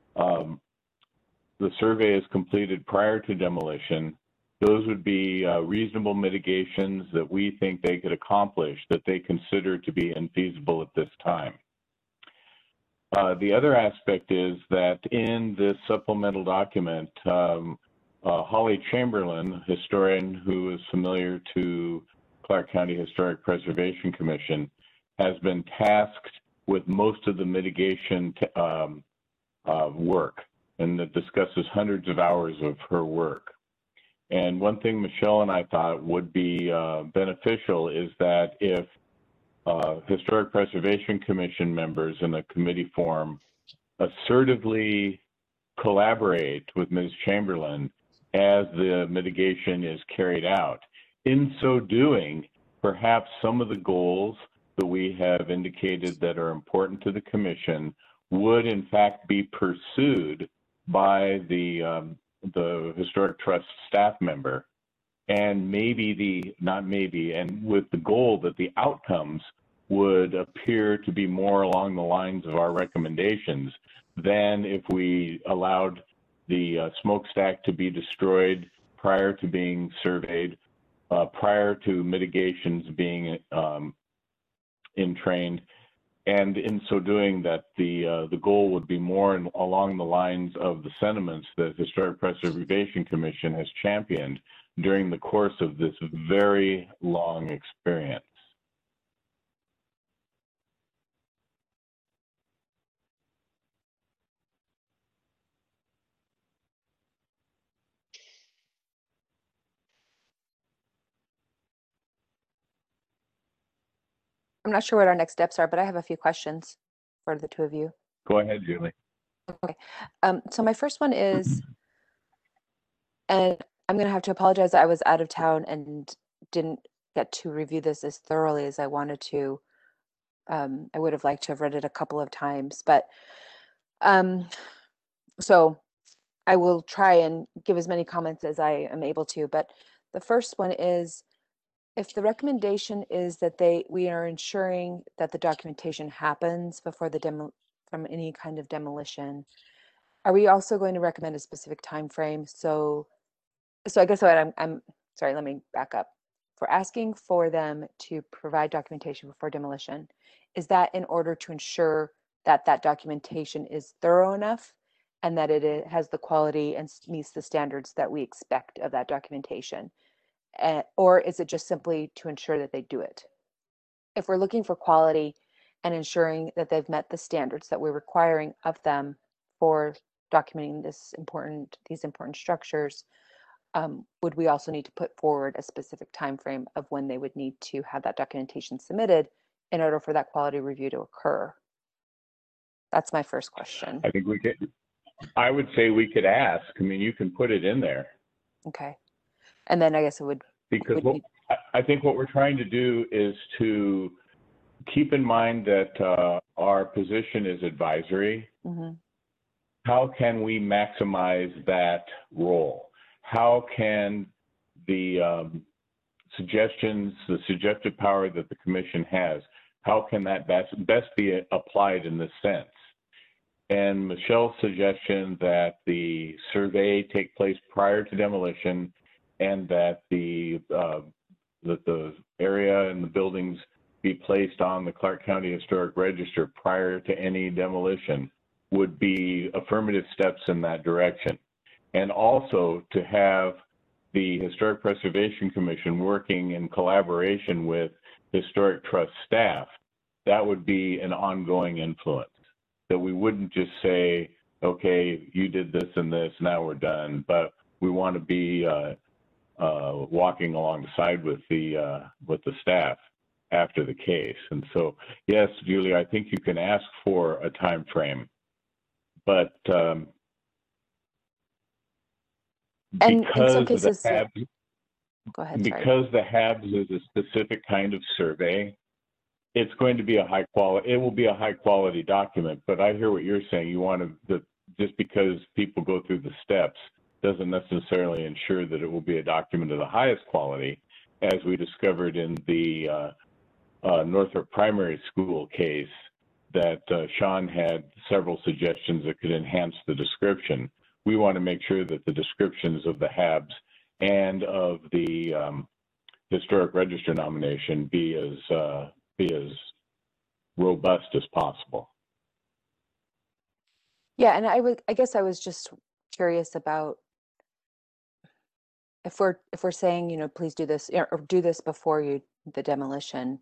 survey is completed prior to demolition, those would be reasonable mitigations that we think they could accomplish that they consider to be infeasible at this time. The other aspect is that in this supplemental document, Holly Chamberlain, historian who is familiar to Clark County Historic Preservation Commission, has been tasked with most of the mitigation work, and that discusses hundreds of hours of her work. And one thing Michelle and I thought would be beneficial is that if Historic Preservation Commission members in a committee form assertively collaborate with Ms. Chamberlain as the mitigation is carried out. In so doing, perhaps some of the goals that we have indicated that are important to the commission would in fact be pursued by the Historic Trust staff member, and and with the goal that the outcomes would appear to be more along the lines of our recommendations than if we allowed the smokestack to be destroyed prior to being surveyed, prior to mitigations being entrained, and in so doing that the goal would be more along the lines of the sentiments that Historic Preservation Commission has championed during the course of this very long experience. I'm not sure what our next steps are, but I have a few questions for the two of you. Go ahead, Julie. Okay. So my first one is, and I'm going to have to apologize, I was out of town and didn't get to review this as thoroughly as I wanted to. I would have liked to have read it a couple of times, but so I will try and give as many comments as I am able to. But the first one is, if the recommendation is that we are ensuring that the documentation happens before from any kind of demolition, are we also going to recommend a specific time frame? So I guess what I'm sorry, let me back up. For asking for them to provide documentation before demolition, is that in order to ensure that that documentation is thorough enough and that it has the quality and meets the standards that we expect of that documentation? or is it just simply to ensure that they do it? If we're looking for quality and ensuring that they've met the standards that we're requiring of them for documenting these important structures, would we also need to put forward a specific time frame of when they would need to have that documentation submitted in order for that quality review to occur? That's my first question. I think I would say we could ask. I mean, you can put it in there. Okay. And then I guess it would. Because I think what we're trying to do is to keep in mind that our position is advisory. Mm-hmm. How can we maximize that role? How can the suggestions, the suggestive power that the commission has, how can that best be applied in this sense? And Michelle's suggestion that the survey take place prior to demolition and that the area and the buildings be placed on the Clark County Historic Register prior to any demolition would be affirmative steps in that direction. And also to have the Historic Preservation Commission working in collaboration with Historic Trust staff, that would be an ongoing influence. That we wouldn't just say, okay, you did this and this, now we're done, but we want to be walking alongside with the staff after the case. And so, yes, Julie, I think you can ask for a time frame, but and because in some cases, the HABs, go ahead, because the HABs is a specific kind of survey, it's going to be it will be a high quality document. But I hear what you're saying. You want to, just because people go through the steps doesn't necessarily ensure that it will be a document of the highest quality, as we discovered in the Northrop Primary School case, that Sean had several suggestions that could enhance the description. We want to make sure that the descriptions of the HABs and of the Historic Register nomination be as robust as possible. Yeah, and I guess I was just curious about if we're saying, you know, please do this or do this before the demolition.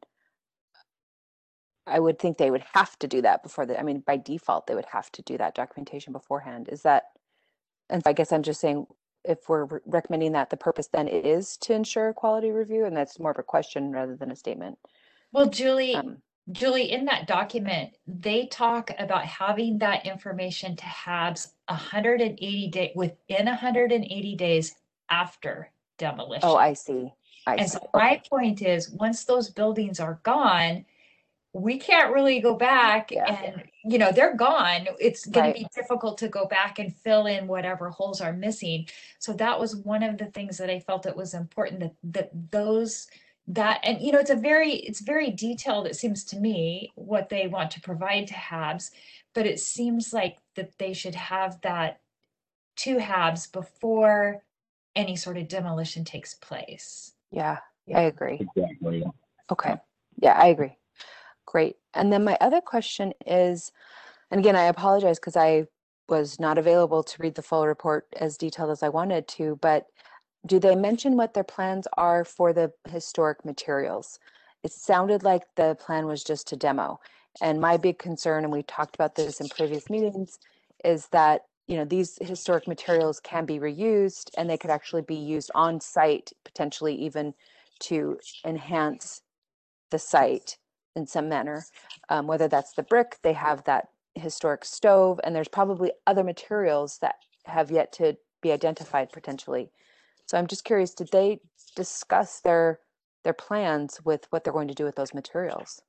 I would think they would have to do that before I mean, by default, they would have to do that documentation beforehand. Is that, and I guess I'm just saying, if we're recommending that, the purpose then is to ensure quality review, and that's more of a question rather than a statement. Well, Julie, in that document, they talk about having that information to HABs 180 days, within 180 days after demolition. Oh, I see. And so my point is, once those buildings are gone, we can't really go back and, you know, they're gone. It's going to be difficult to go back and fill in whatever holes are missing. So that was one of the things that I felt it was important that and, you know, it's very detailed, it seems to me, what they want to provide to HABs, but it seems like that they should have that to HABs before any sort of demolition takes place. Yeah, I agree. Exactly. Okay. Yeah, I agree. Great. And then my other question is, and again, I apologize because I was not available to read the full report as detailed as I wanted to, but do they mention what their plans are for the historic materials? It sounded like the plan was just to demo. And my big concern, and we talked about this in previous meetings, is that, you know, these historic materials can be reused and they could actually be used on site, potentially even to enhance the site in some manner, whether that's the brick, they have that historic stove, and there's probably other materials that have yet to be identified potentially. So I'm just curious, did they discuss their plans with what they're going to do with those materials?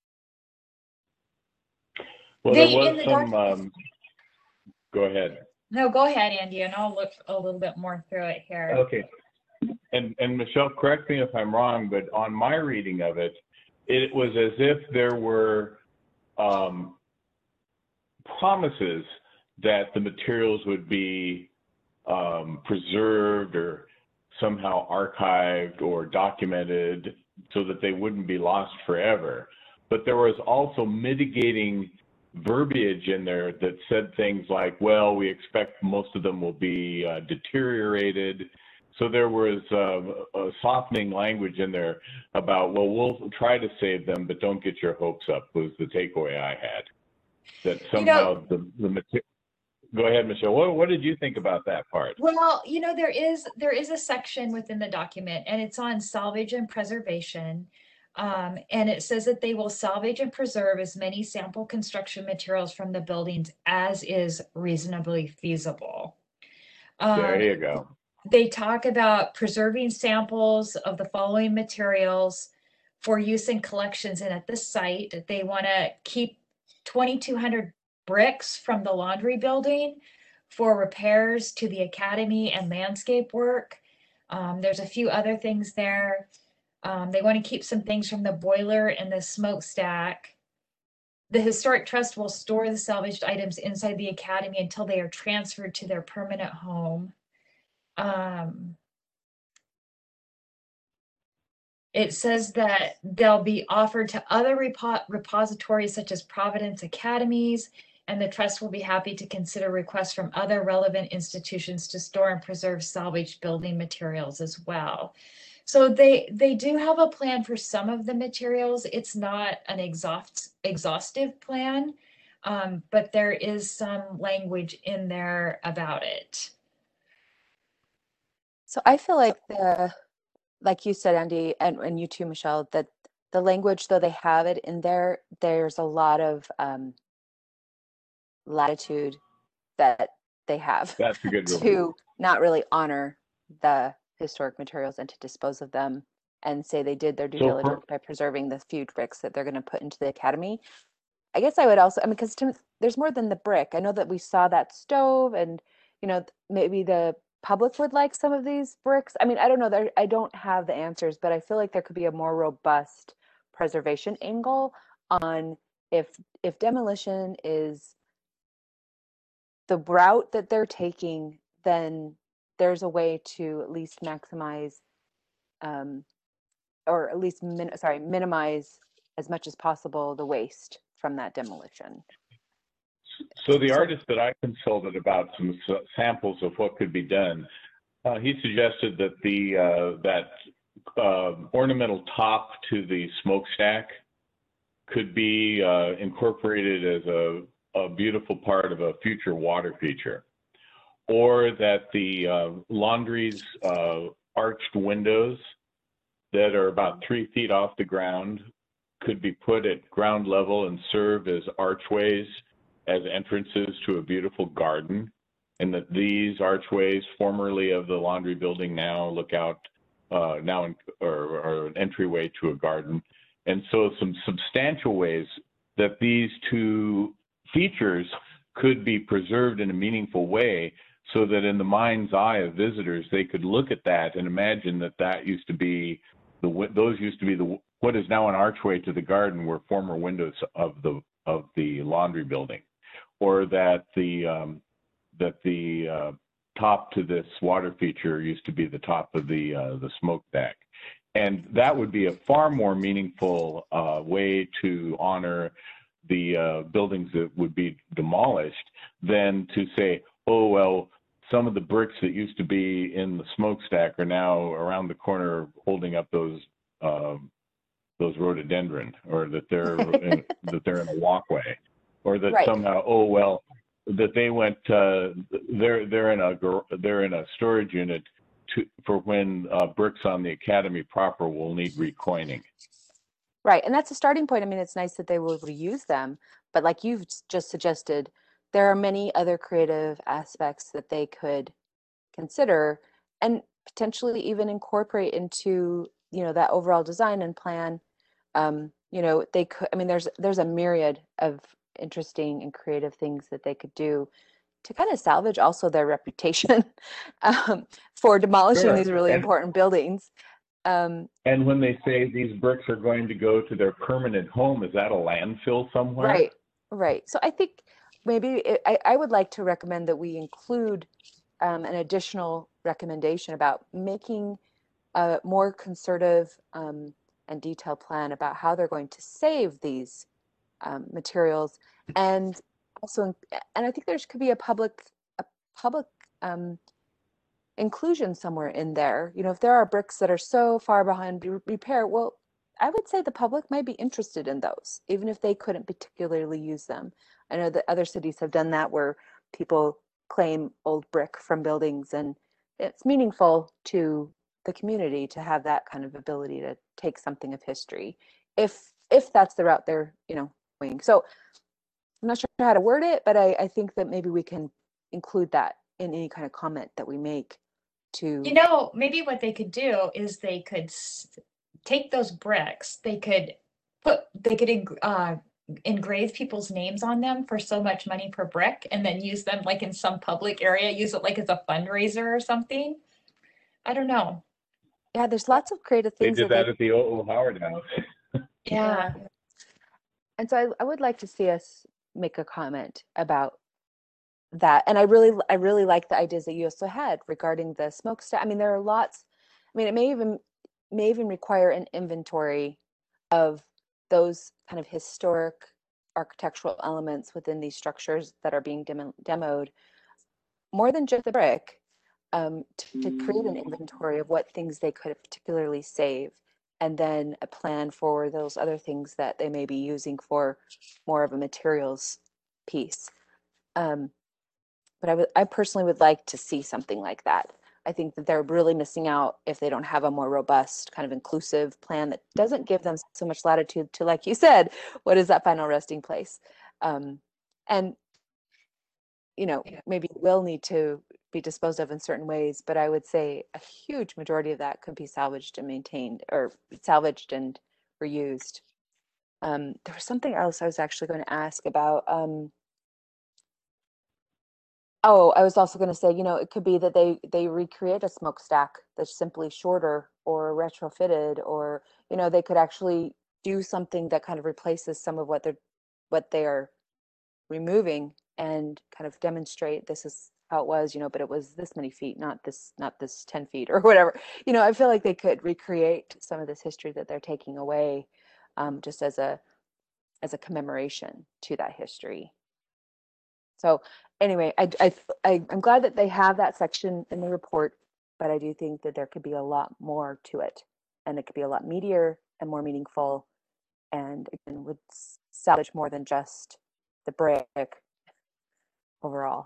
Well, there was some, go ahead. No, go ahead, Andy, and I'll look a little bit more through it here. Okay. And Michelle, correct me if I'm wrong, but on my reading of it, it was as if there were promises that the materials would be preserved or somehow archived or documented so that they wouldn't be lost forever. But there was also mitigating verbiage in there that said things like, well, we expect most of them will be deteriorated, So there was a softening language in there about, well, we'll try to save them, but don't get your hopes up, was the takeaway I had. That somehow go ahead, Michelle. What did you think about that part? Well, there is a section within the document, and it's on salvage and preservation. And it says that they will salvage and preserve as many sample construction materials from the buildings as is reasonably feasible. There you go. They talk about preserving samples of the following materials for use in collections, and at this site, they want to keep 2,200 bricks from the laundry building for repairs to the academy and landscape work. There's a few other things there. They want to keep some things from the boiler and the smokestack. The Historic Trust will store the salvaged items inside the academy until they are transferred to their permanent home. It says that they'll be offered to other repositories such as Providence Academies, and the trust will be happy to consider requests from other relevant institutions to store and preserve salvaged building materials as well. So they do have a plan for some of the materials. It's not an exhaustive plan, but there is some language in there about it. So I feel like like you said, Andy, and you too, Michelle, that the language, though they have it in there, there's a lot of latitude that they have That's a good to not really honor the historic materials and to dispose of them and say they did their due diligence by preserving the few bricks that they're going to put into the academy. I guess I would also, because there's more than the brick. I know that we saw that stove, and maybe the public would like some of these bricks. I mean, I don't know. I don't have the answers, but I feel like there could be a more robust preservation angle on if demolition is the route that they're taking, then there's a way to at least maximize or at least minimize as much as possible the waste from that demolition. So the artist that I consulted about some samples of what could be done, he suggested that that ornamental top to the smokestack could be incorporated as a beautiful part of a future water feature, or that the laundry's arched windows that are about 3 feet off the ground could be put at ground level and serve as archways as entrances to a beautiful garden, and that these archways, formerly of the laundry building, now look out or an entryway to a garden. And so some substantial ways that these two features could be preserved in a meaningful way, so that in the mind's eye of visitors, they could look at that and imagine that used to be what is now an archway to the garden were former windows of the laundry building, or that the top to this water feature used to be the top of the smokestack. And that would be a far more meaningful way to honor the buildings that would be demolished than to say, oh, well, some of the bricks that used to be in the smokestack are now around the corner holding up those rhododendron, or that they're in a walkway, or that somehow, oh well, that they went they're in a storage unit for when bricks on the academy proper will need recoining. Right, and that's a starting point. I mean, it's nice that they will reuse them, but like you've just suggested, there are many other creative aspects that they could consider and potentially even incorporate into, that overall design and plan. They could, I mean, there's a myriad of interesting and creative things that they could do to kind of salvage also their reputation for demolishing these really important buildings. And when they say these bricks are going to go to their permanent home, is that a landfill somewhere? Right. So I think maybe I would like to recommend that we include an additional recommendation about making a more concerted and detailed plan about how they're going to save these materials, and also, and I think there could be a public inclusion somewhere in there. You know, if there are bricks that are so far behind repair, well, I would say the public might be interested in those, even if they couldn't particularly use them. I know that other cities have done that where people claim old brick from buildings, and it's meaningful to the community to have that kind of ability to take something of history, if that's the route they're, you know, going. So I'm not sure how to word it, but I think that maybe we can include that in any kind of comment that we make to. You know, maybe what they could do is they could take those bricks, they could engrave people's names on them for so much money per brick, and then use them like in some public area, use it like as a fundraiser or something. I don't know. Yeah, there's lots of creative They things did that at the O. Howard House. Yeah. And so I would like to see us make a comment about that. And I really like the ideas that you also had regarding the smokestack. I mean, there are lots. I mean, it may even require an inventory of those kind of historic architectural elements within these structures that are being demoed, more than just the brick, to create an inventory of what things they could particularly save, and then a plan for those other things that they may be using for more of a materials piece. But I personally would like to see something like that. I think that they're really missing out if they don't have a more robust kind of inclusive plan that doesn't give them so much latitude to, like you said, what is that final resting place? And, you know, maybe it will need to be disposed of in certain ways, but I would say a huge majority of that could be salvaged and maintained, or salvaged and reused. There was something else I was actually going to ask about. Oh, I was also going to say, you know, it could be that they recreate a smokestack that's simply shorter or retrofitted, or, you know, they could actually do something that kind of replaces some of what they are removing, and kind of demonstrate this is how it was, you know, but it was this many feet, not this 10 feet or whatever. You know, I feel like they could recreate some of this history that they're taking away, just as a commemoration to that history. So anyway, I'm glad that they have that section in the report, but I do think that there could be a lot more to it, and it could be a lot meatier and more meaningful, and again would salvage more than just the brick overall.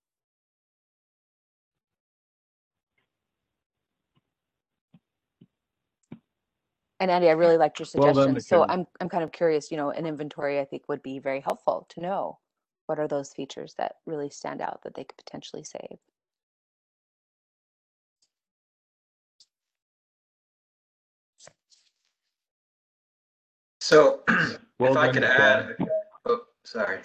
And Andy, I really liked your Well suggestion. done, So Michelle. I'm kind of curious, you know, an inventory I think would be very helpful to know what are those features that really stand out that they could potentially save. So Well if I done, could Michelle. add, oh, sorry.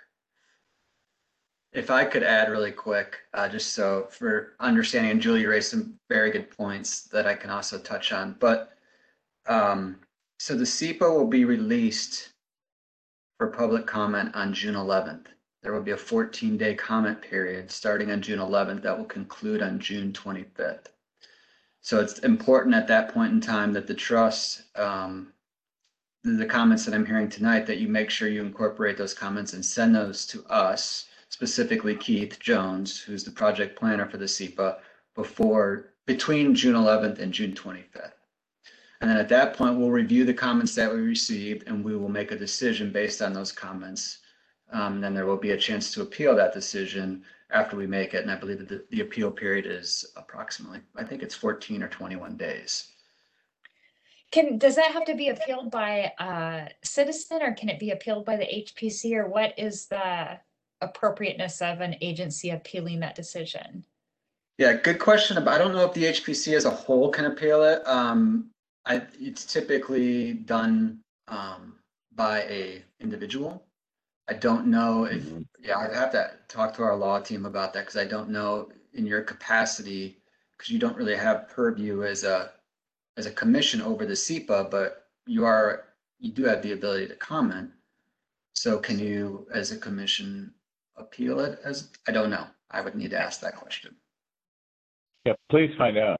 If I could add really quick, just so for understanding, and Julie raised some very good points that I can also touch on, but so the SEPA will be released for public comment on June 11th. There will be a 14-day comment period starting on June 11th that will conclude on June 25th. So it's important at that point in time that the trust, the comments that I'm hearing tonight, that you make sure you incorporate those comments and send those to us, specifically Keith Jones, who's the project planner for the SEPA, between June 11th and June 25th. And then at that point, we'll review the comments that we received, and we will make a decision based on those comments. Then there will be a chance to appeal that decision after we make it. And I believe that the appeal period is approximately, I think it's 14 or 21 days. Does that have to be appealed by a citizen, or can it be appealed by the HPC, or what is the appropriateness of an agency appealing that decision? Yeah, good question. I don't know if the HPC as a whole can appeal it. It's typically done by a individual. I don't know if, yeah, I'd have to talk to our law team about that, because I don't know in your capacity, because you don't really have purview as a commission over the SEPA, but you do have the ability to comment. So can you, as a commission, appeal it? I don't know. I would need to ask that question. Yeah, please find out.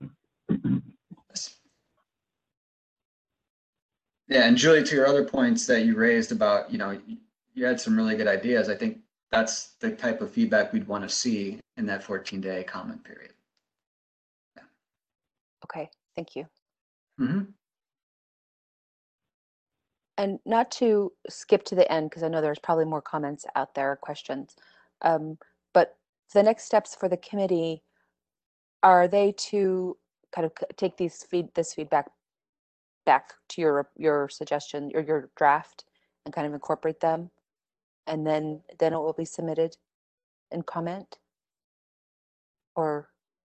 Yeah, and Julie, to your other points that you raised about, you know, you had some really good ideas. I think that's the type of feedback we'd want to see in that 14-day comment period. Okay, thank you. Mhm. And not to skip to the end, because I know there's probably more comments out there, questions. But the next steps for the committee, are they to kind of take this feedback back to your suggestion or your draft and kind of incorporate them, and then it will be submitted in comment? Or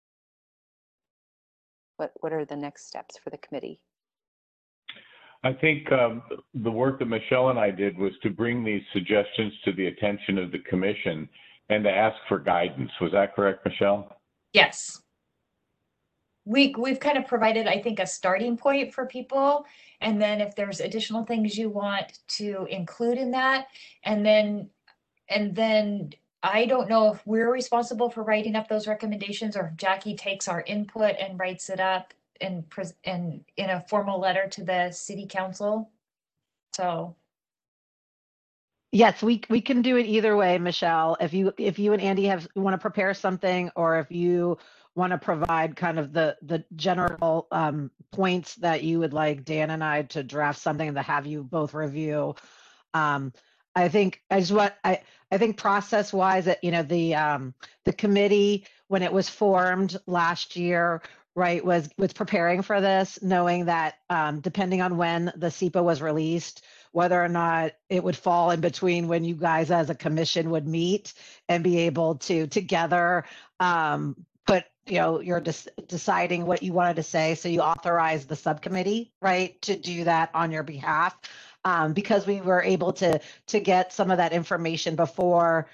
what are the next steps for the committee? I think the work that Michelle and I did was to bring these suggestions to the attention of the commission and to ask for guidance. Was that correct, Michelle? Yes. We've kind of provided, I think, a starting point for people. And then if there's additional things you want to include in that, and then I don't know if we're responsible for writing up those recommendations or if Jackie takes our input and writes it up in a formal letter to the city council. So Yes, we can do it either way, Michelle. If you and Andy want to prepare something, or if you want to provide kind of the general points that you would like Dan and I to draft something and to have you both review. I think I think process wise that the committee, when it was formed last year, right, was preparing for this, knowing that depending on when the SEPA was released, whether or not it would fall in between when you guys as a commission would meet and be able to together put, you're deciding what you wanted to say. So you authorize the subcommittee, right, to do that on your behalf. Because we were able to get some of that information before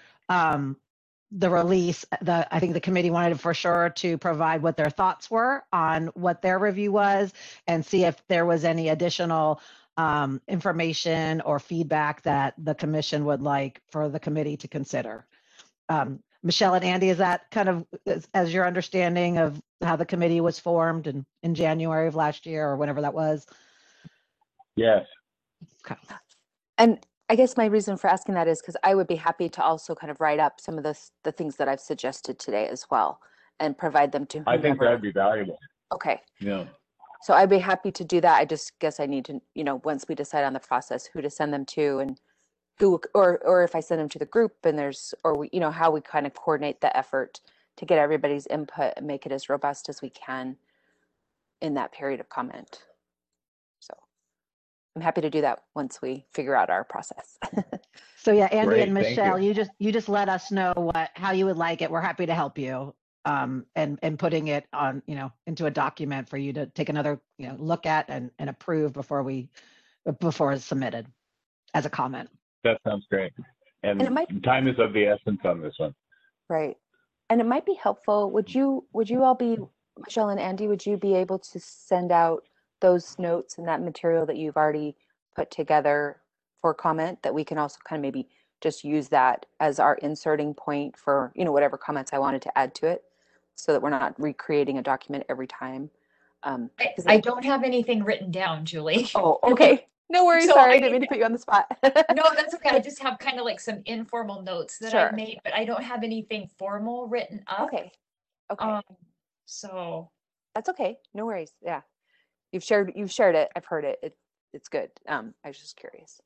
the release. I think the committee wanted for sure to provide what their thoughts were on what their review was and see if there was any additional information or feedback that the commission would like for the committee to consider. Michelle and Andy, is that kind of as your understanding of how the committee was formed in January of last year or whenever that was? Yes. Okay. And I guess my reason for asking that is because I would be happy to also kind of write up some of the things that I've suggested today as well and provide them to whomever. I think that'd be valuable. Okay. Yeah. So I'd be happy to do that. I just guess I need to, once we decide on the process, who to send them to and who, or if I send them to the group and how we kind of coordinate the effort to get everybody's input and make it as robust as we can in that period of comment. So I'm happy to do that once we figure out our process. So yeah, Andy Great, and thank Michelle, you. you just let us know how you would like it. We're happy to help you. And putting it on, into a document for you to take another, look at and approve before it's submitted as a comment. That sounds great. And time is of the essence on this one. Right. And it might be helpful. Would you all be, Michelle and Andy, would you be able to send out those notes and that material that you've already put together for comment, that we can also kind of maybe just use that as our inserting point for, whatever comments I wanted to add to it, so that we're not recreating a document every time? I don't have anything written down, Julie. Oh, okay. No worries. So Sorry, I didn't mean to put you on the spot. No, that's okay. I just have kind of like some informal notes that Sure. I've made, but I don't have anything formal written up. Okay. Okay. So That's okay. No worries. Yeah. You've shared it. I've heard it. It's good. I was just curious.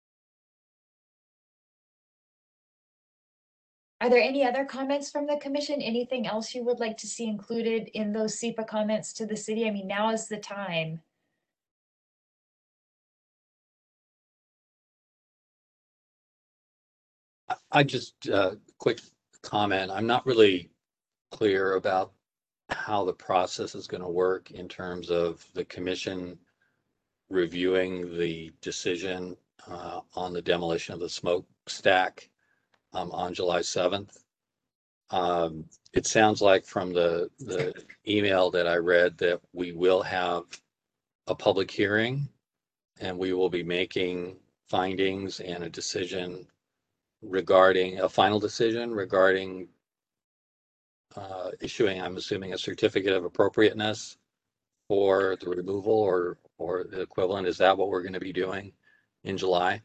are there any other comments from the commission? Anything else you would like to see included in those SEPA comments to the city? I mean, now is the time. I just quick comment. I'm not really clear about how the process is going to work in terms of the commission reviewing the decision on the demolition of the smokestack on July 7th. It sounds like from the email that I read that we will have a public hearing and we will be making findings and a decision regarding a final decision regarding issuing, I'm assuming, a certificate of appropriateness for the removal or the equivalent. Is that what we're going to be doing in July?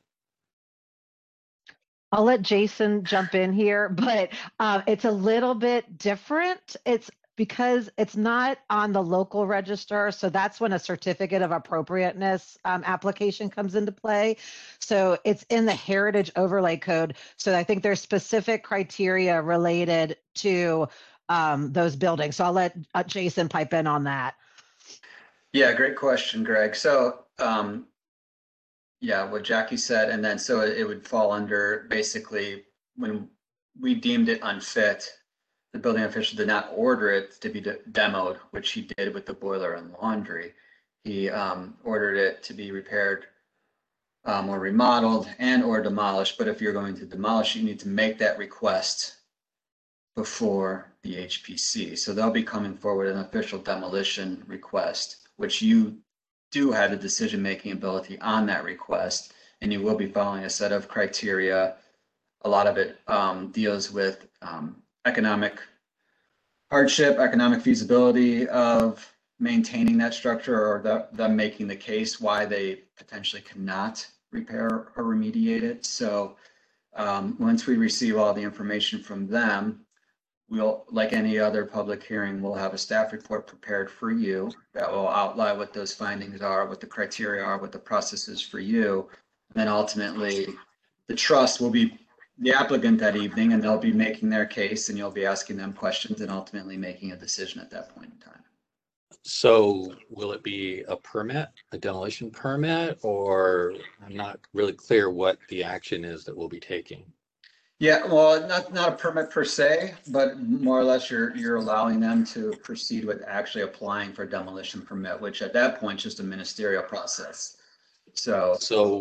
I'll let Jason jump in here, but it's a little bit different. because it's not on the local register, so that's when a certificate of appropriateness application comes into play. So it's in the heritage overlay code. So I think there's specific criteria related to those buildings. So I'll let Jason pipe in on that. Yeah, great question, Greg. So, yeah, what Jackie said, and then so it would fall under basically when we deemed it unfit, the building official did not order it to be demoed, which he did with the boiler and laundry. He ordered it to be repaired or remodeled and or demolished. But if you're going to demolish, you need to make that request before the HPC. So they'll be coming forward an official demolition request, which you do have the decision-making ability on that request, and you will be following a set of criteria. A lot of it deals with economic hardship, economic feasibility of maintaining that structure, or them making the case why they potentially cannot repair or remediate it. So once we receive all the information from them, we'll, like any other public hearing, we'll have a staff report prepared for you that will outline what those findings are, what the criteria are, what the process is for you. And then ultimately, the trust will be the applicant that evening, and they'll be making their case, and you'll be asking them questions and ultimately making a decision at that point in time. So will it be a permit, a demolition permit, or I'm not really clear what the action is that we'll be taking? Yeah, well, not a permit per se, but more or less you're allowing them to proceed with actually applying for a demolition permit, which at that point is just a ministerial process. So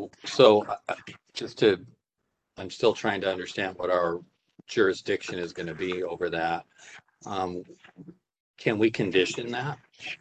I'm still trying to understand what our jurisdiction is going to be over that. Can we condition that?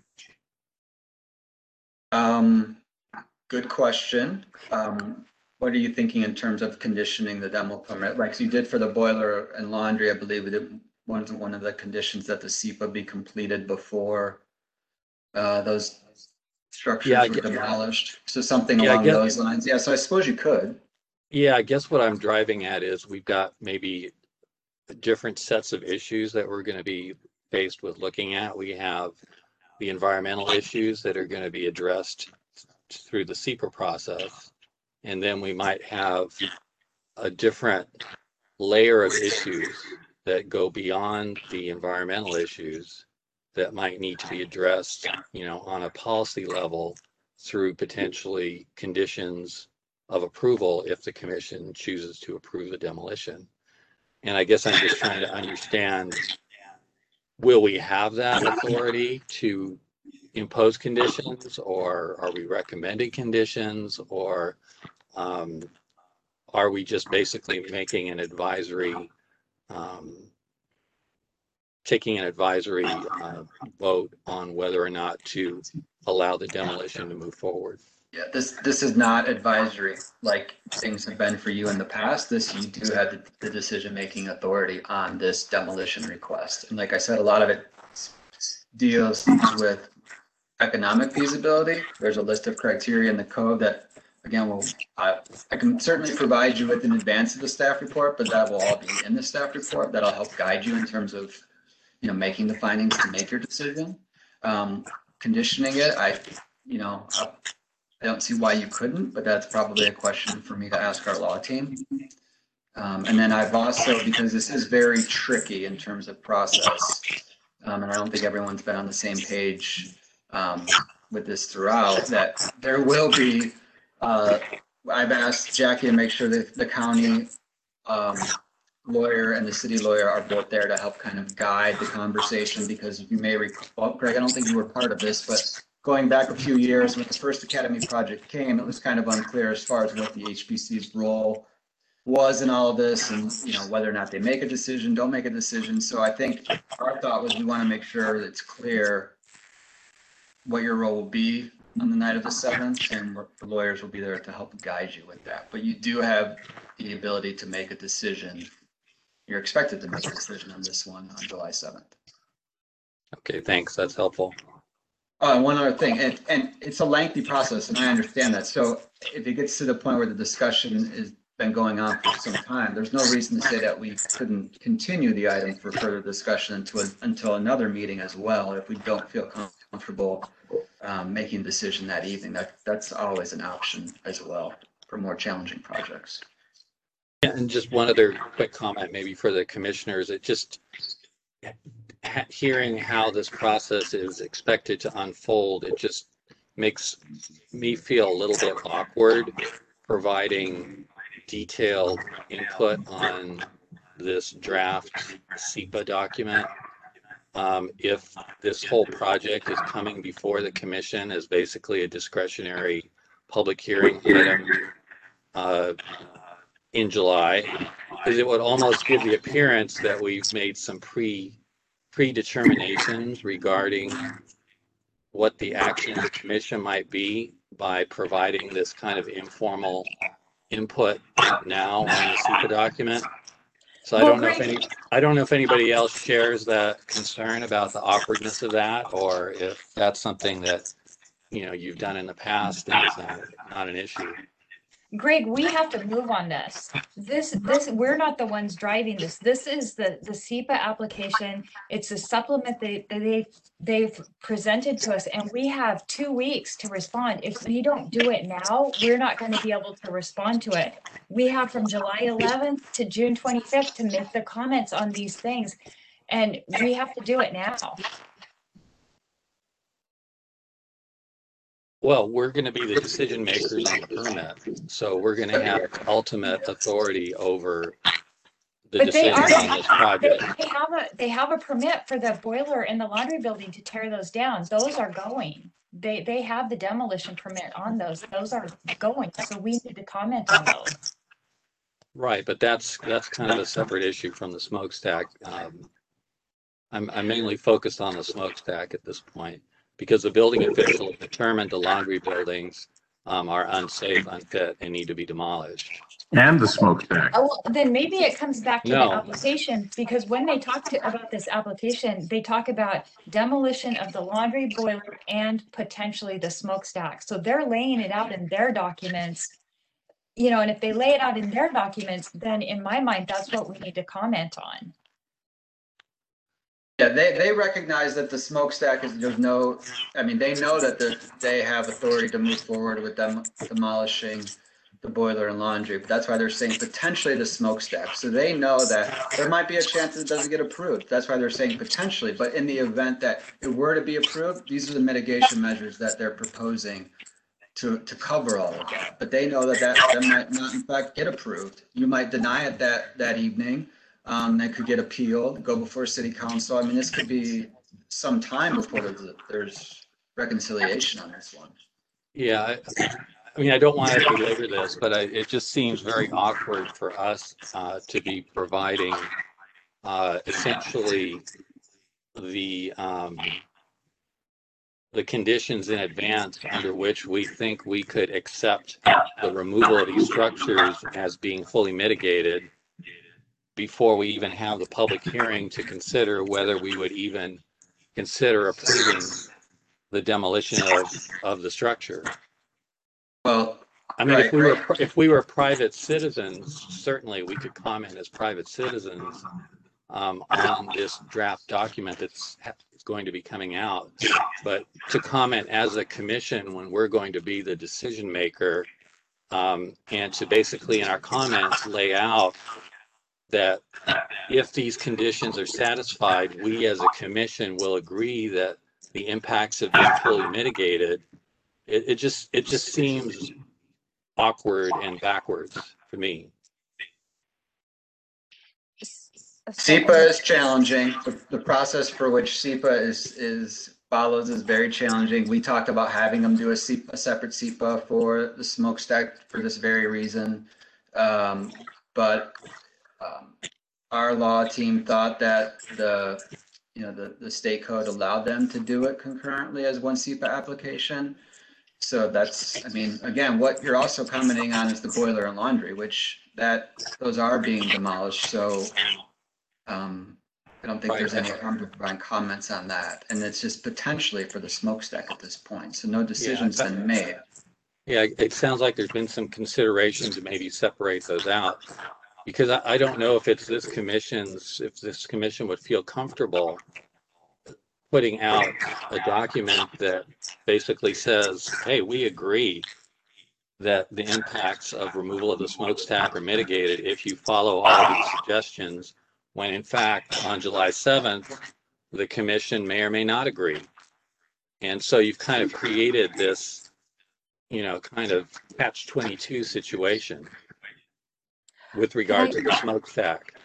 Good question. What are you thinking in terms of conditioning the demo permit? Like you did for the boiler and laundry, I believe one of the conditions that the SEPA be completed before those structures were demolished. So something along those lines. Yeah, so I suppose you could. Yeah, I guess what I'm driving at is we've got maybe different sets of issues that we're going to be faced with looking at. We have the environmental issues that are going to be addressed through the SEPA process. And then we might have a different layer of issues that go beyond the environmental issues that might need to be addressed, on a policy level through potentially conditions of approval if the commission chooses to approve the demolition. And I guess I'm just trying to understand, will we have that authority to impose conditions, or are we recommending conditions, or are we just basically making an advisory, taking an advisory vote on whether or not to allow the demolition to move forward? Yeah, this is not advisory like things have been for you in the past. You do have the decision-making authority on this demolition request. And like I said, a lot of it deals with economic feasibility. There's a list of criteria in the code that, again, I can certainly provide you with in advance of the staff report, but that will all be in the staff report. That'll help guide you in terms of, making the findings to make your decision. Conditioning it, I don't see why you couldn't, but that's probably a question for me to ask our law team. And then I've also, because this is very tricky in terms of process, and I don't think everyone's been on the same page with this throughout, that there will be, I've asked Jackie to make sure that the county lawyer and the city lawyer are both there to help kind of guide the conversation, because you may recall, Greg, I don't think you were part of this, but going back a few years when the first Academy project came, it was kind of unclear as far as what the HPC's role was in all of this, and whether or not they make a decision, don't make a decision. So I think our thought was we want to make sure that it's clear what your role will be on the night of the 7th, and the lawyers will be there to help guide you with that. But you do have the ability to make a decision. You're expected to make a decision on this one on July 7th. Okay, thanks. That's helpful. One other thing, and it's a lengthy process, and I understand that. So if it gets to the point where the discussion been going on for some time. There's no reason to say that we couldn't continue the item for further discussion until another meeting as well, if we don't feel comfortable making a decision that evening. That's always an option as well for more challenging projects. Yeah, and just one other quick comment, maybe for the commissioners, it just hearing how this process is expected to unfold, it just makes me feel a little bit awkward providing detailed input on this draft SEPA document. If this whole project is coming before the commission as basically a discretionary public hearing item in July, because it would almost give the appearance that we've made some predeterminations regarding what the action of the commission might be by providing this kind of informal input now on the SEPA document. So I don't know if anybody else shares that concern about the awkwardness of that, or if that's something that, you know, you've done in the past and it's not an issue. Greg, we have to move on this. We're not the ones driving this. This is the SEPA application. It's a supplement they've presented to us, and we have 2 weeks to respond. If we don't do it now, we're not going to be able to respond to it. We have from July 11th to June 25th to make the comments on these things, and we have to do it now. Well, we're going to be the decision makers on the permit, so we're going to have ultimate authority over the decision on this project. They have a permit for the boiler in the laundry building to tear those down. Those are going. They have the demolition permit on those. Those are going. So we need to comment on those. Right, but that's kind of a separate issue from the smokestack. I'm mainly focused on the smokestack at this point, because the building official determined the laundry buildings are unsafe, unfit, and need to be demolished. And the smokestack. Oh, well, then maybe it comes back to the application, because when they talk about this application, they talk about demolition of the laundry boiler and potentially the smokestack. So they're laying it out in their documents, you know, and if they lay it out in their documents, then in my mind, that's what we need to comment on. Yeah, they recognize that the smokestack is, they know that they have authority to move forward with them demolishing the boiler and laundry, but that's why they're saying potentially the smokestack. So they know that there might be a chance it doesn't get approved. That's why they're saying potentially, but in the event that it were to be approved, these are the mitigation measures that they're proposing to cover all of that. But they know that might not in fact get approved. You might deny it that evening. That could get appealed, go before city council. I mean, this could be some time before there's reconciliation on this one. Yeah, I mean, I don't want to belabor this, but it just seems very awkward for us to be providing essentially the conditions in advance under which we think we could accept the removal of these structures as being fully mitigated, before we even have the public hearing to consider whether we would even consider approving the demolition of the structure. Well, I mean, if we were private citizens, certainly we could comment as private citizens on this draft document that's going to be coming out. But to comment as a commission when we're going to be the decision maker, and to basically in our comments lay out that if these conditions are satisfied, we as a commission will agree that the impacts have been fully mitigated. It just seems awkward and backwards to me. SEPA is challenging. The process for which SEPA follows is very challenging. We talked about having them do a separate SEPA for the smokestack for this very reason, but our law team thought that the state code allowed them to do it concurrently as one SEPA application. So that's, I mean, again, what you're also commenting on is the boiler and laundry, which those are being demolished. So I don't think there's any harm to provide comments on that. And it's just potentially for the smokestack at this point. So no decision's been made. Yeah, it sounds like there's been some consideration to maybe separate those out, because I don't know if it's this commission would feel comfortable putting out a document that basically says, hey, we agree that the impacts of removal of the smokestack are mitigated if you follow all of these suggestions, when in fact on July 7th, the commission may or may not agree. And so you've kind of created this, kind of catch-22 situation with regard to the smokestack.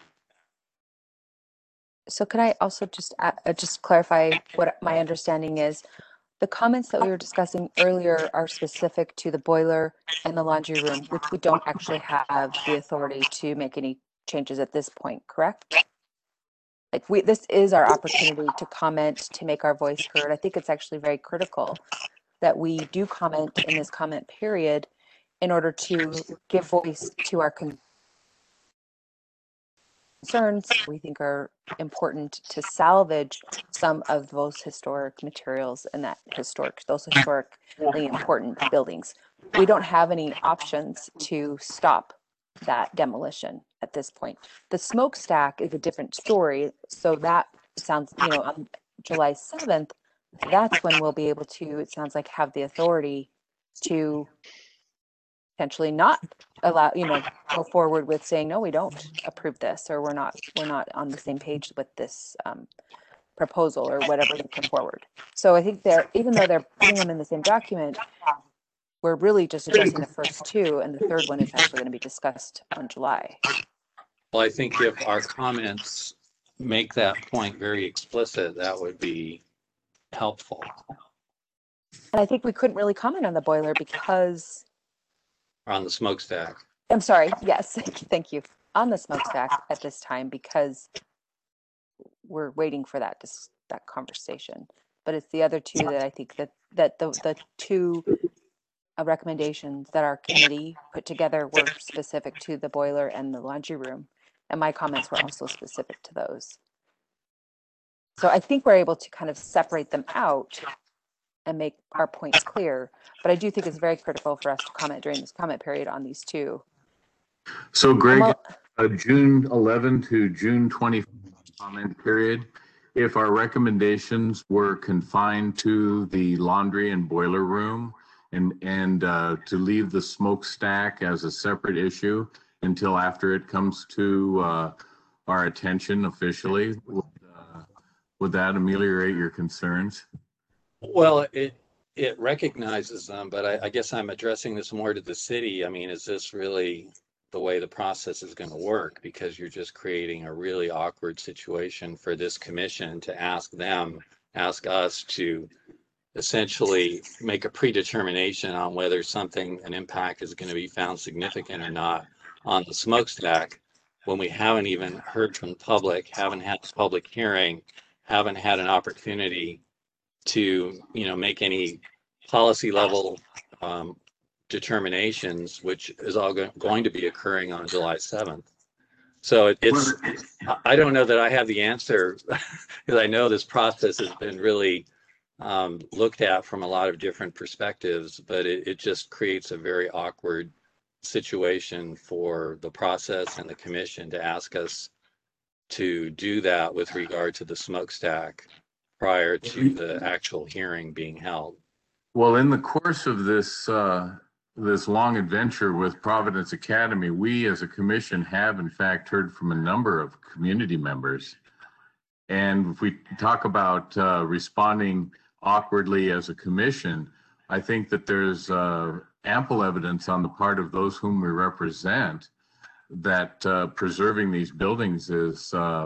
So could I also just clarify what my understanding is? The comments that we were discussing earlier are specific to the boiler and the laundry room, which we don't actually have the authority to make any changes at this point, correct? Like this is our opportunity to comment, to make our voice heard. I think it's actually very critical that we do comment in this comment period in order to give voice to our concerns we think are important to salvage some of those historic materials and those historically important buildings. We don't have any options to stop that demolition at this point. The smokestack is a different story. So that sounds, on July 7th, that's when we'll be able to, it sounds like, have the authority to potentially not allow, go forward with saying, no, we don't approve this, or we're not on the same page with this proposal or whatever they put forward. So I think even though they're putting them in the same document, we're really just addressing the first two, and the third one is actually going to be discussed on July. Well, I think if our comments make that point very explicit, that would be helpful. And I think we couldn't really comment on the boiler because... On the smokestack. I'm sorry, yes, thank you. On the smokestack at this time, because we're waiting for that conversation. But it's the other two that I think that the two recommendations that our committee put together were specific to the boiler and the laundry room. And my comments were also specific to those. So I think we're able to kind of separate them out and make our points clear. But I do think it's very critical for us to comment during this comment period on these two. So Greg, June 11 to June 20 comment period, if our recommendations were confined to the laundry and boiler room and to leave the smokestack as a separate issue until after it comes to our attention officially, would that ameliorate your concerns? Well, it recognizes them, but I guess I'm addressing this more to the city. I mean, is this really the way the process is going to work? Because you're just creating a really awkward situation for this commission to ask us to essentially make a predetermination on whether an impact is going to be found significant or not on the smokestack, when we haven't even heard from the public, haven't had a public hearing, haven't had an opportunity to make any policy level determinations, which is all going to be occurring on July 7th. So I don't know that I have the answer, because I know this process has been really looked at from a lot of different perspectives, but it just creates a very awkward situation for the process and the commission to ask us to do that with regard to the smokestack prior to the actual hearing being held. Well, in the course of this this long adventure with Providence Academy, we as a commission have in fact heard from a number of community members. And if we talk about responding awkwardly as a commission, I think that there's ample evidence on the part of those whom we represent that preserving these buildings is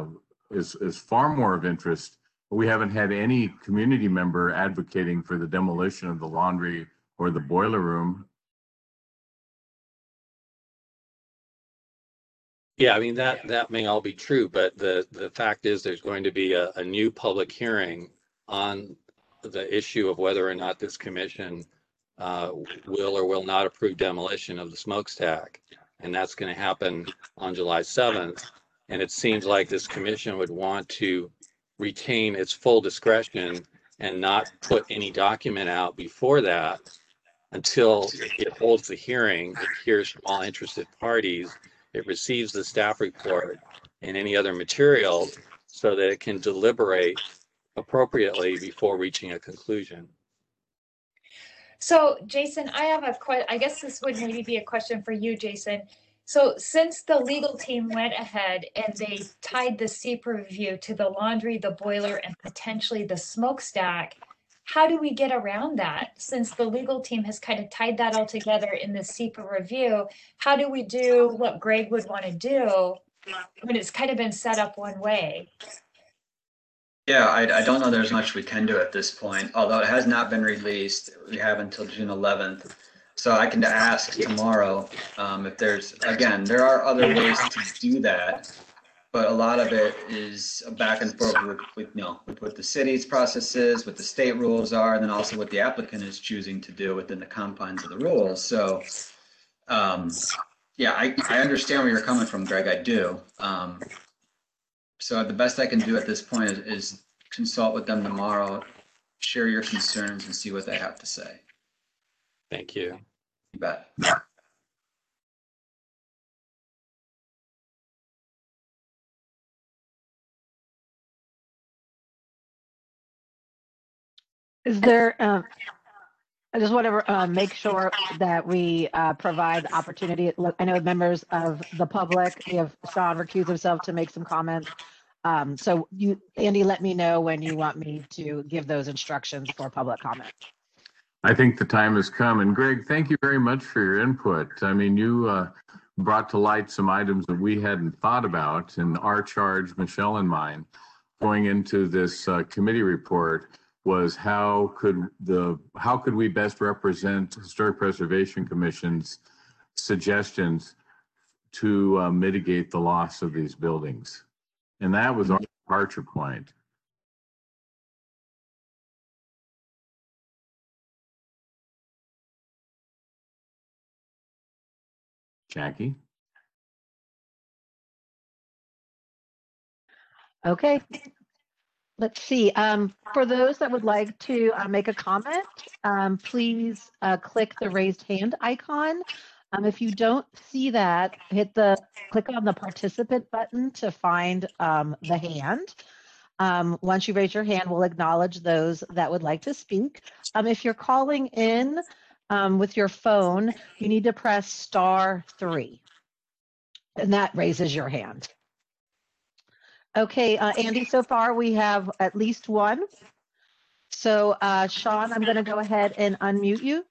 far more of interest. We haven't had any community member advocating for the demolition of the laundry or the boiler room. Yeah, I mean, that may all be true, but the fact is there's going to be a new public hearing on the issue of whether or not this commission will or will not approve demolition of the smokestack. And that's going to happen on July 7th. And it seems like this commission would want to retain its full discretion and not put any document out before that until it holds the hearing, it hears from all interested parties, it receives the staff report and any other material so that it can deliberate appropriately before reaching a conclusion. So Jason, I have a question. I guess this would maybe be a question for you, Jason. So since the legal team went ahead and they tied the SEPA review to the laundry, the boiler, and potentially the smokestack, how do we get around that? Since the legal team has kind of tied that all together in the SEPA review, how do we do what Greg would want to do when it's kind of been set up one way? Yeah, I don't know there's much we can do at this point, although it has not been released. We have until June 11th. So I can ask tomorrow if there's, again, there are other ways to do that, but a lot of it is a back and forth with what the city's processes, what the state rules are, and then also what the applicant is choosing to do within the confines of the rules. So yeah, I understand where you're coming from, Greg, I do. So the best I can do at this point is consult with them tomorrow, share your concerns, and see what they have to say. Thank you. You bet. Is there, I just want to make sure that we provide opportunity. I know members of the public, we have Sean recuse himself to make some comments. So you, Andy, let me know when you want me to give those instructions for public comment. I think the time has come. And Greg, thank you very much for your input. I mean, you brought to light some items that we hadn't thought about, and our charge, Michelle and mine, going into this committee report was how could we best represent Historic Preservation Commission's suggestions to mitigate the loss of these buildings. And that was our departure point. Jackie? Okay. Let's see. For those that would like to make a comment, please click the raised hand icon. If you don't see that, click on the participant button to find the hand. Once you raise your hand, we'll acknowledge those that would like to speak. If you're calling in with your phone, you need to press *3, and that raises your hand. Okay, Andy, so far we have at least one. So Sean, I'm going to go ahead and unmute you.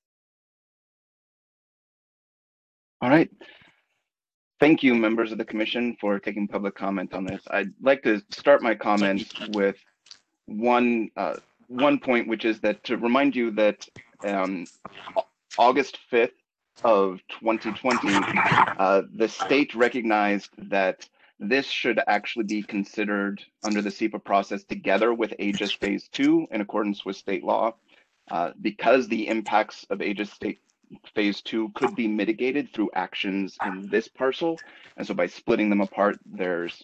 All right. Thank you, members of the commission, for taking public comment on this. I'd like to start my comments with one point, which is that to remind you that August 5th of 2020, the state recognized that this should actually be considered under the SEPA process together with Aegis Phase 2 in accordance with state law, because the impacts of Aegis Phase 2 could be mitigated through actions in this parcel. And so by splitting them apart, there's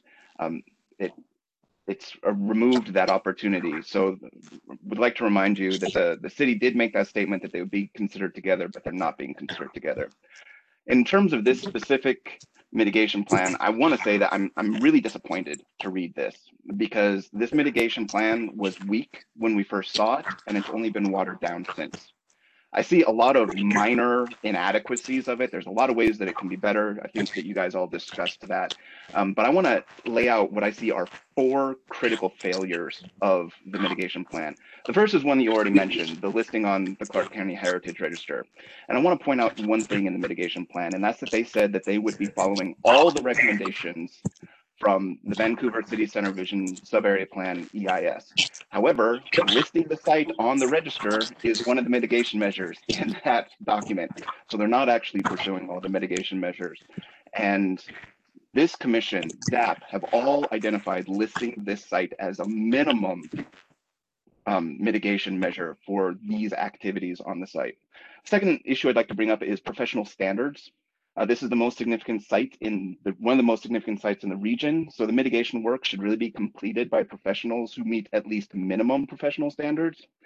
it's removed that opportunity. So would like to remind you that the city did make that statement that they would be considered together, but they're not being considered together. In terms of this specific mitigation plan, I want to say that I'm really disappointed to read this, because this mitigation plan was weak when we first saw it, and it's only been watered down since. I see a lot of minor inadequacies of it. There's a lot of ways that it can be better. I think that you guys all discussed that. But I want to lay out what I see are 4 critical failures of the mitigation plan. The first is one that you already mentioned, the listing on the Clark County Heritage Register. And I want to point out one thing in the mitigation plan, and that's that they said that they would be following all the recommendations from the Vancouver City Center Vision Sub-Area Plan EIS. However, listing the site on the register is one of the mitigation measures in that document. So they're not actually pursuing all the mitigation measures. And this commission, DAP, have all identified listing this site as a minimum mitigation measure for these activities on the site. Second issue I'd like to bring up is professional standards. This is the most significant site one of the most significant sites in the region. So the mitigation work should really be completed by professionals who meet at least minimum professional standards.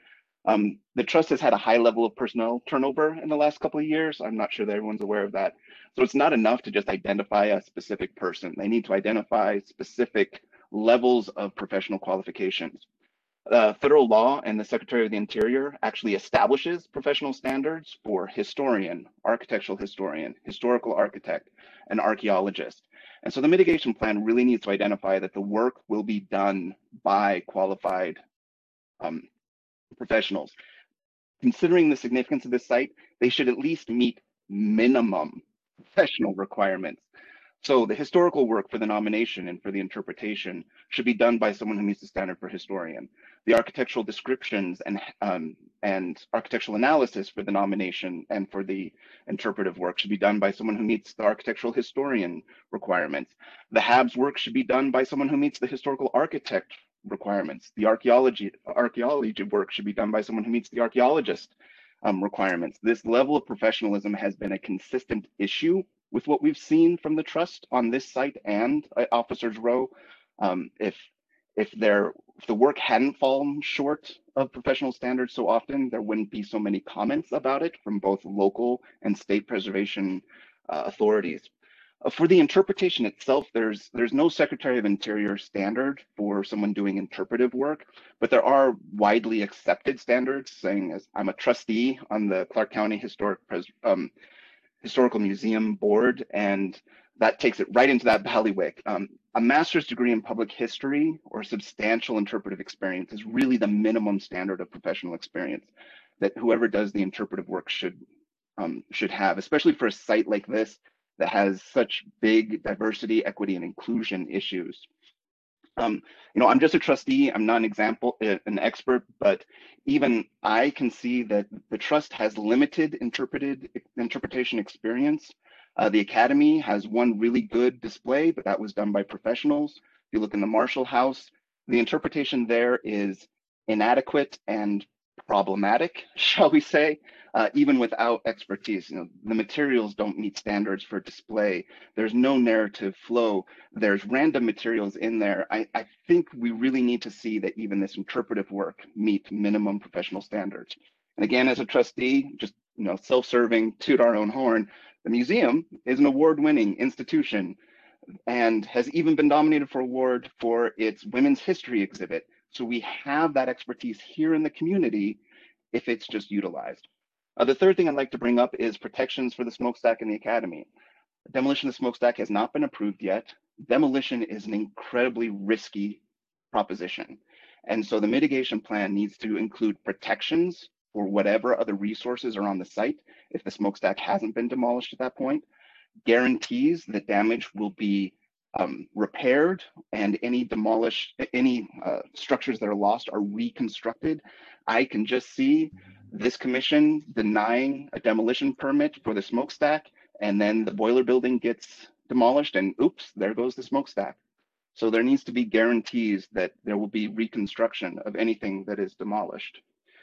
The trust has had a high level of personnel turnover in the last couple of years. I'm not sure that everyone's aware of that. So it's not enough to just identify a specific person. They need to identify specific levels of professional qualifications. Federal law and the Secretary of the Interior actually establishes professional standards for historian, architectural historian, historical architect, and archaeologist. And so the mitigation plan really needs to identify that the work will be done by qualified professionals. Considering the significance of this site, they should at least meet minimum professional requirements. So the historical work for the nomination and for the interpretation should be done by someone who meets the standard for historian. The architectural descriptions and architectural analysis for the nomination and for the interpretive work should be done by someone who meets the architectural historian requirements. The HABS work should be done by someone who meets the historical architect requirements. The archaeology work should be done by someone who meets the archaeologist requirements. This level of professionalism has been a consistent issue with what we've seen from the trust on this site and Officers Row. If the work hadn't fallen short of professional standards so often, there wouldn't be so many comments about it from both local and state preservation authorities. For the interpretation itself, there's no Secretary of Interior standard for someone doing interpretive work, but there are widely accepted standards saying, as I'm a trustee on the Clark County Historical Museum Board, and that takes it right into that bailiwick. A master's degree in public history or substantial interpretive experience is really the minimum standard of professional experience that whoever does the interpretive work should have, especially for a site like this that has such big diversity, equity, and inclusion issues. I'm just a trustee. I'm not an expert, but even I can see that the trust has limited interpretation experience. The Academy has one really good display, but that was done by professionals. If you look in the Marshall House, the interpretation there is inadequate and problematic, shall we say, even without expertise. The materials don't meet standards for display. There's no narrative flow. There's random materials in there. I think we really need to see that even this interpretive work meet minimum professional standards. And again, as a trustee, just self-serving, toot our own horn, the museum is an award-winning institution and has even been nominated for award for its women's history exhibit. So we have that expertise here in the community if it's just utilized. The third thing I'd like to bring up is protections for the smokestack in the Academy. Demolition of the smokestack has not been approved yet. Demolition is an incredibly risky proposition. And so the mitigation plan needs to include protections for whatever other resources are on the site if the smokestack hasn't been demolished at that point, guarantees that damage will be repaired and any structures that are lost are reconstructed. I can just see this commission denying a demolition permit for the smokestack, and then the boiler building gets demolished and oops, there goes the smokestack. So there needs to be guarantees that there will be reconstruction of anything that is demolished.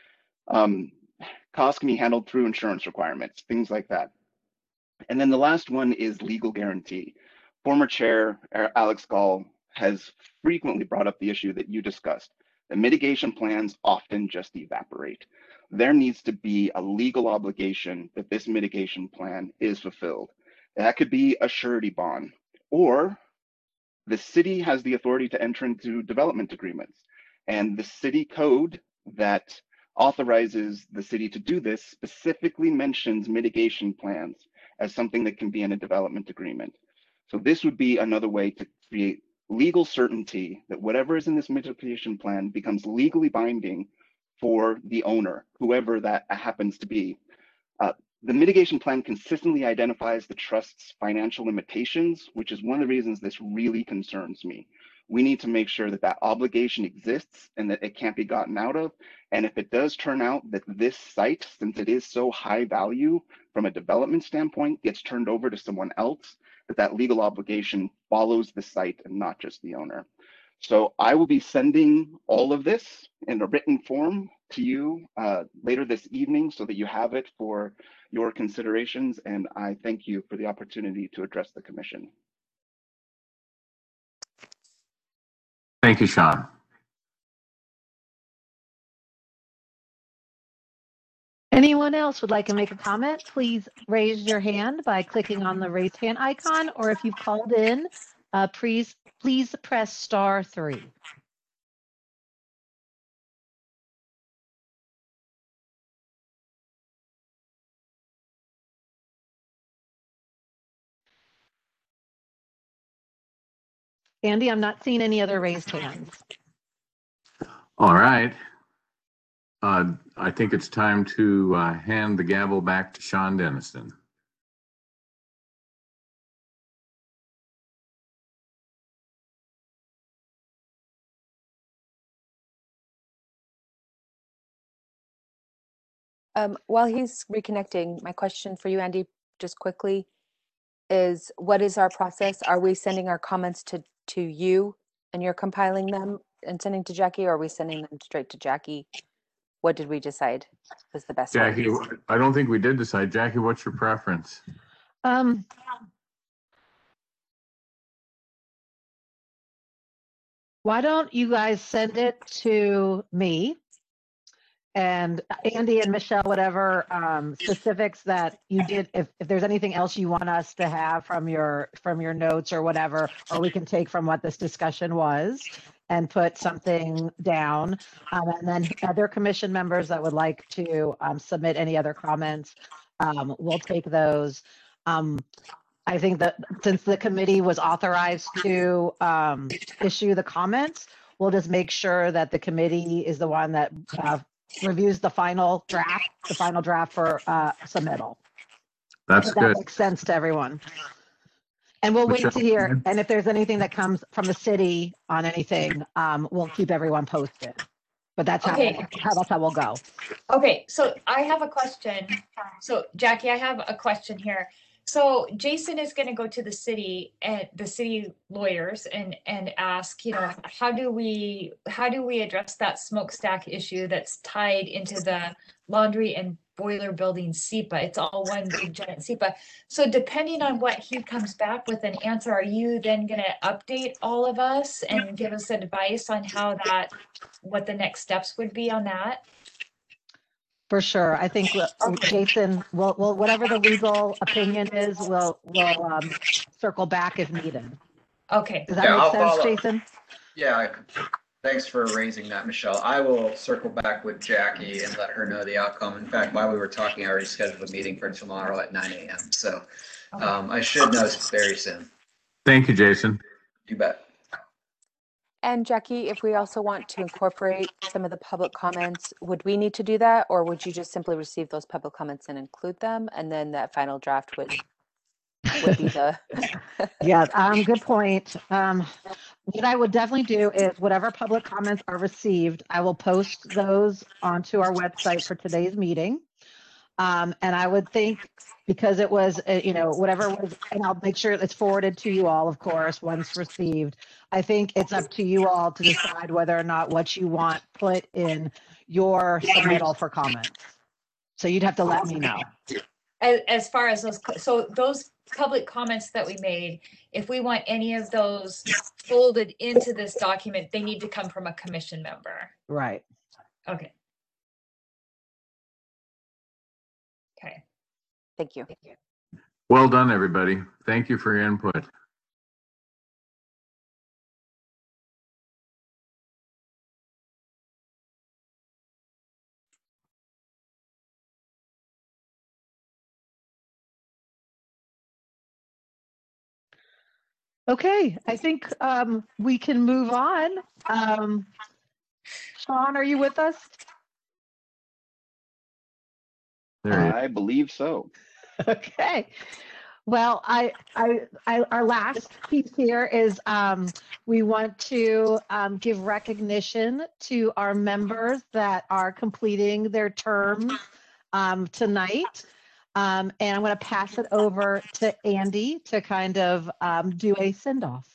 Costs can be handled through insurance requirements, things like that. And then the last one is legal guarantee. Former Chair Alex Gall has frequently brought up the issue that you discussed. The mitigation plans often just evaporate. There needs to be a legal obligation that this mitigation plan is fulfilled. That could be a surety bond, or the city has the authority to enter into development agreements. And the city code that authorizes the city to do this specifically mentions mitigation plans as something that can be in a development agreement. So this would be another way to create legal certainty that whatever is in this mitigation plan becomes legally binding for the owner, whoever that happens to be. The mitigation plan consistently identifies the trust's financial limitations, which is one of the reasons this really concerns me. We need to make sure that that obligation exists and that it can't be gotten out of. And if it does turn out that this site, since it is so high value from a development standpoint, gets turned over to someone else, that legal obligation follows the site and not just the owner. So I will be sending all of this in a written form to you later this evening so that you have it for your considerations. And I thank you for the opportunity to address the commission. Thank you, Sean. Anyone else would like to make a comment, please raise your hand by clicking on the raise hand icon, or if you've called in, please press *3. Andy, I'm not seeing any other raised hands. All right. I think it's time to hand the gavel back to Sean Denniston. While he's reconnecting, my question for you, Andy, just quickly, is what is our process? Are we sending our comments to you and you're compiling them and sending to Jackie, or are we sending them straight to Jackie? What did we decide was the best way? Jackie, I don't think we did decide. Jackie, what's your preference? Why don't you guys send it to me and Andy and Michelle, whatever specifics that you did, if there's anything else you want us to have from your notes or whatever, or we can take from what this discussion was and put something down. And then other commission members that would like to submit any other comments, we'll take those. I think that since the committee was authorized to issue the comments, we'll just make sure that the committee is the one that reviews the final draft for submittal. That's good. That makes sense to everyone. And we'll wait to hear. And if there's anything that comes from the city on anything, we'll keep everyone posted. But that's how we'll go. Okay, so I have a question. So Jackie, I have a question here. So Jason is going to go to the city and the city lawyers and ask, how do we address that smokestack issue that's tied into the laundry and boiler building SEPA? It's all one big giant SEPA. So depending on what he comes back with an answer, are you then going to update all of us and give us advice on what the next steps would be on that? For sure. I think Jason will whatever the legal opinion is, we'll circle back if needed. Okay. Does that make sense, Jason? Yeah. Thanks for raising that, Michelle. I will circle back with Jackie and let her know the outcome. In fact, while we were talking, I already scheduled a meeting for tomorrow at 9 a.m. So I should know very soon. Thank you, Jason. You bet. And Jackie, if we also want to incorporate some of the public comments, would we need to do that, or would you just simply receive those public comments and include them, and then that final draft would be the? Yeah, good point. What I would definitely do is whatever public comments are received, I will post those onto our website for today's meeting. And I would think, because it was, whatever was, and I'll make sure it's forwarded to you all, of course, once received. I think it's up to you all to decide whether or not what you want put in your submittal for comments. So you'd have to let me know. As far as those public comments that we made, if we want any of those folded into this document, they need to come from a commission member. Right. Okay. Okay. Thank you. Well done, everybody. Thank you for your input. Okay, I think we can move on. Sean, are you with us? I believe so. Okay. Well, our last piece here is we want to give recognition to our members that are completing their terms tonight. And I'm going to pass it over to Andy to kind of do a send-off.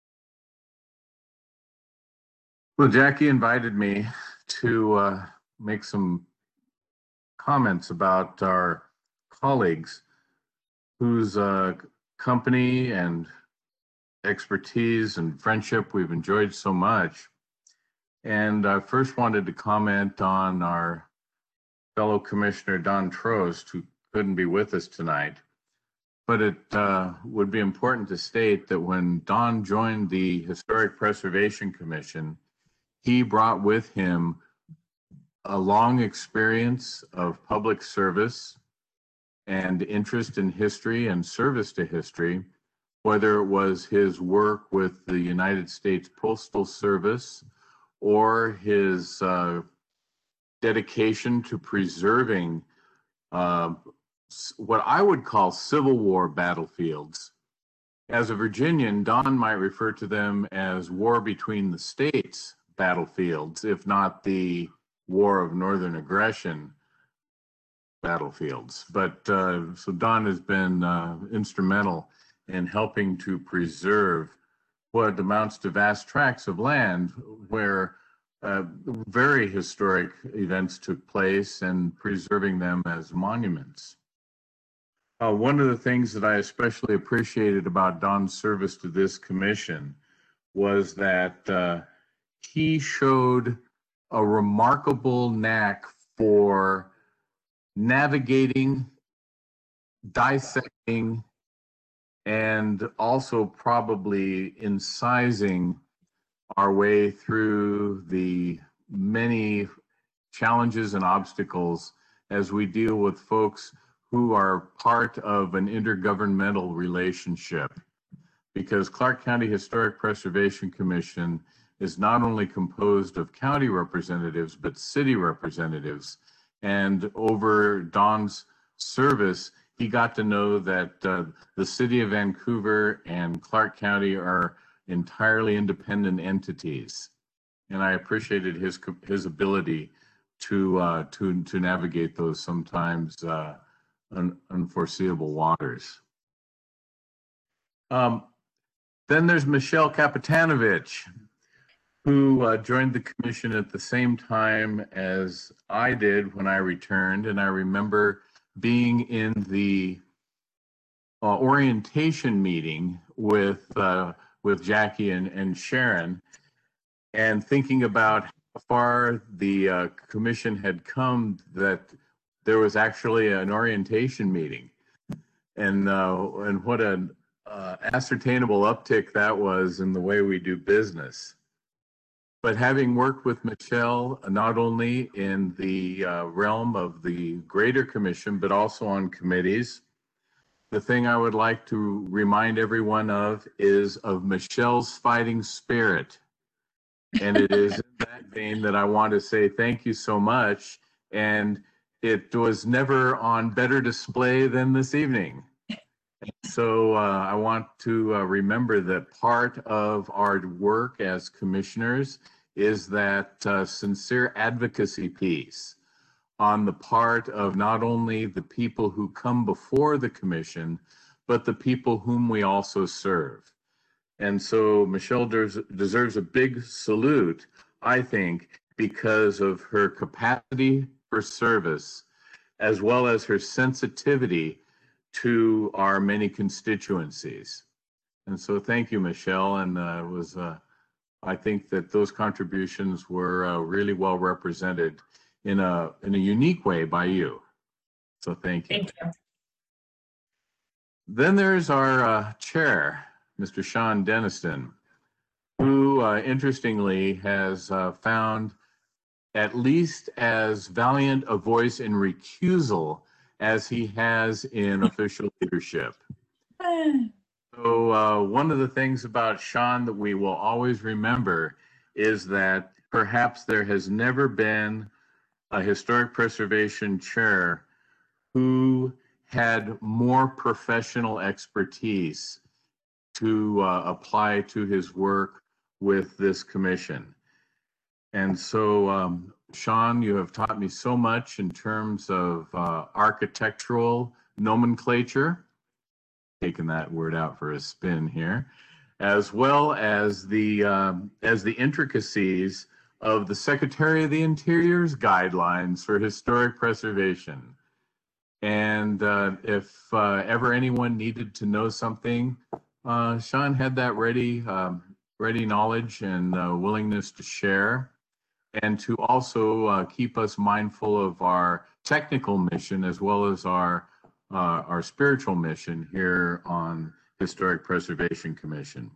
Well, Jackie invited me to make some comments about our colleagues whose company and expertise and friendship we've enjoyed so much. And I first wanted to comment on our fellow Commissioner Don Trost, who couldn't be with us tonight. But it would be important to state that when Don joined the Historic Preservation Commission, he brought with him a long experience of public service and interest in history and service to history, whether it was his work with the United States Postal Service or his dedication to preserving what I would call Civil War battlefields. As a Virginian, Don might refer to them as war between the states battlefields, if not the War of Northern Aggression battlefields. But so Don has been instrumental in helping to preserve what amounts to vast tracts of land where very historic events took place and preserving them as monuments. One of the things that I especially appreciated about Don's service to this commission was that he showed a remarkable knack for navigating, dissecting, and also probably incising our way through the many challenges and obstacles as we deal with folks who are part of an intergovernmental relationship. Because Clark County Historic Preservation Commission is not only composed of county representatives, but city representatives. And over Don's service, he got to know that the city of Vancouver and Clark County are entirely independent entities. And I appreciated his ability to navigate those sometimes unforeseeable waters. Then there's Michelle Kapitanovich, who joined the commission at the same time as I did when I returned. And I remember being in the orientation meeting with Jackie and Sharon, and thinking about how far the commission had come, that there was actually an orientation meeting, and what an ascertainable uptick that was in the way we do business. But having worked with Michelle, not only in the realm of the greater commission, but also on committees, the thing I would like to remind everyone of is of Michelle's fighting spirit. And it is in that vein that I want to say thank you so much. And it was never on better display than this evening. So I want to remember that part of our work as commissioners is that sincere advocacy piece on the part of not only the people who come before the commission, but the people whom we also serve. And so Michelle deserves a big salute, I think, because of her capacity for service, as well as her sensitivity to our many constituencies. And so thank you, Michelle. And I think that those contributions were really well represented in a unique way by you. So thank you. Thank you. Then there's our chair, Mr. Sean Denniston, who interestingly has found at least as valiant a voice in recusal as he has in official leadership. So one of the things about Sean that we will always remember is that perhaps there has never been a historic preservation chair who had more professional expertise to apply to his work with this commission. And so, Sean, you have taught me so much in terms of architectural nomenclature, taking that word out for a spin here, as well as the intricacies of the Secretary of the Interior's guidelines for historic preservation. And if ever anyone needed to know something, Sean had that ready knowledge and willingness to share. and to also keep us mindful of our technical mission as well as our spiritual mission here on Historic Preservation Commission.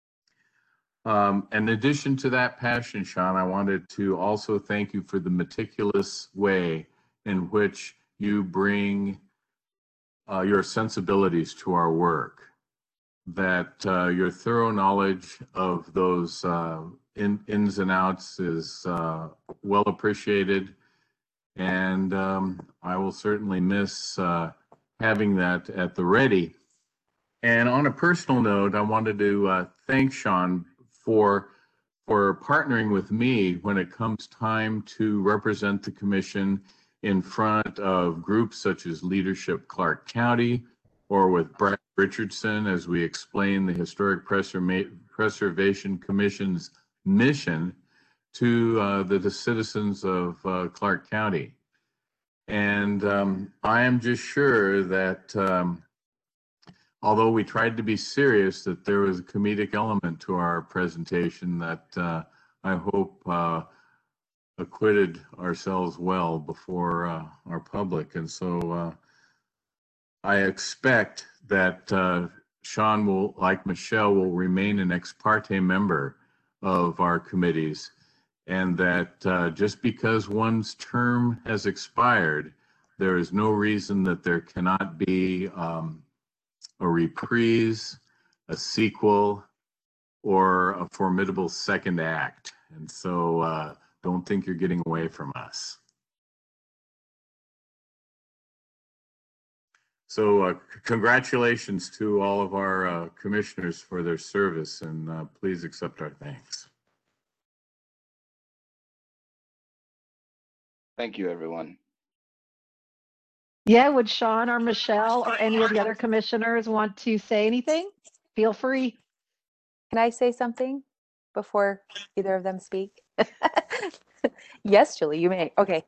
In addition to that passion, Sean, I wanted to also thank you for the meticulous way in which you bring your sensibilities to our work, that your thorough knowledge of those ins and outs is well appreciated, and I will certainly miss having that at the ready. And on a personal note, I wanted to thank Sean for partnering with me when it comes time to represent the commission in front of groups such as Leadership Clark County, or with Brad Richardson as we explain the Historic Preservation Commission's mission to the citizens of Clark County. And I am just sure that although we tried to be serious, that there was a comedic element to our presentation that I hope acquitted ourselves well before our public. And so I expect that Sean will, like Michelle, will remain an ex parte member of our committees, and that just because one's term has expired, there is no reason that there cannot be a reprise, a sequel, or a formidable second act. And so don't think you're getting away from us. So congratulations to all of our commissioners for their service, and please accept our thanks. Thank you, everyone. Yeah, would Sean or Michelle or any of the other commissioners want to say anything? Feel free. Can I say something before either of them speak? Yes, Julie, you may. Okay.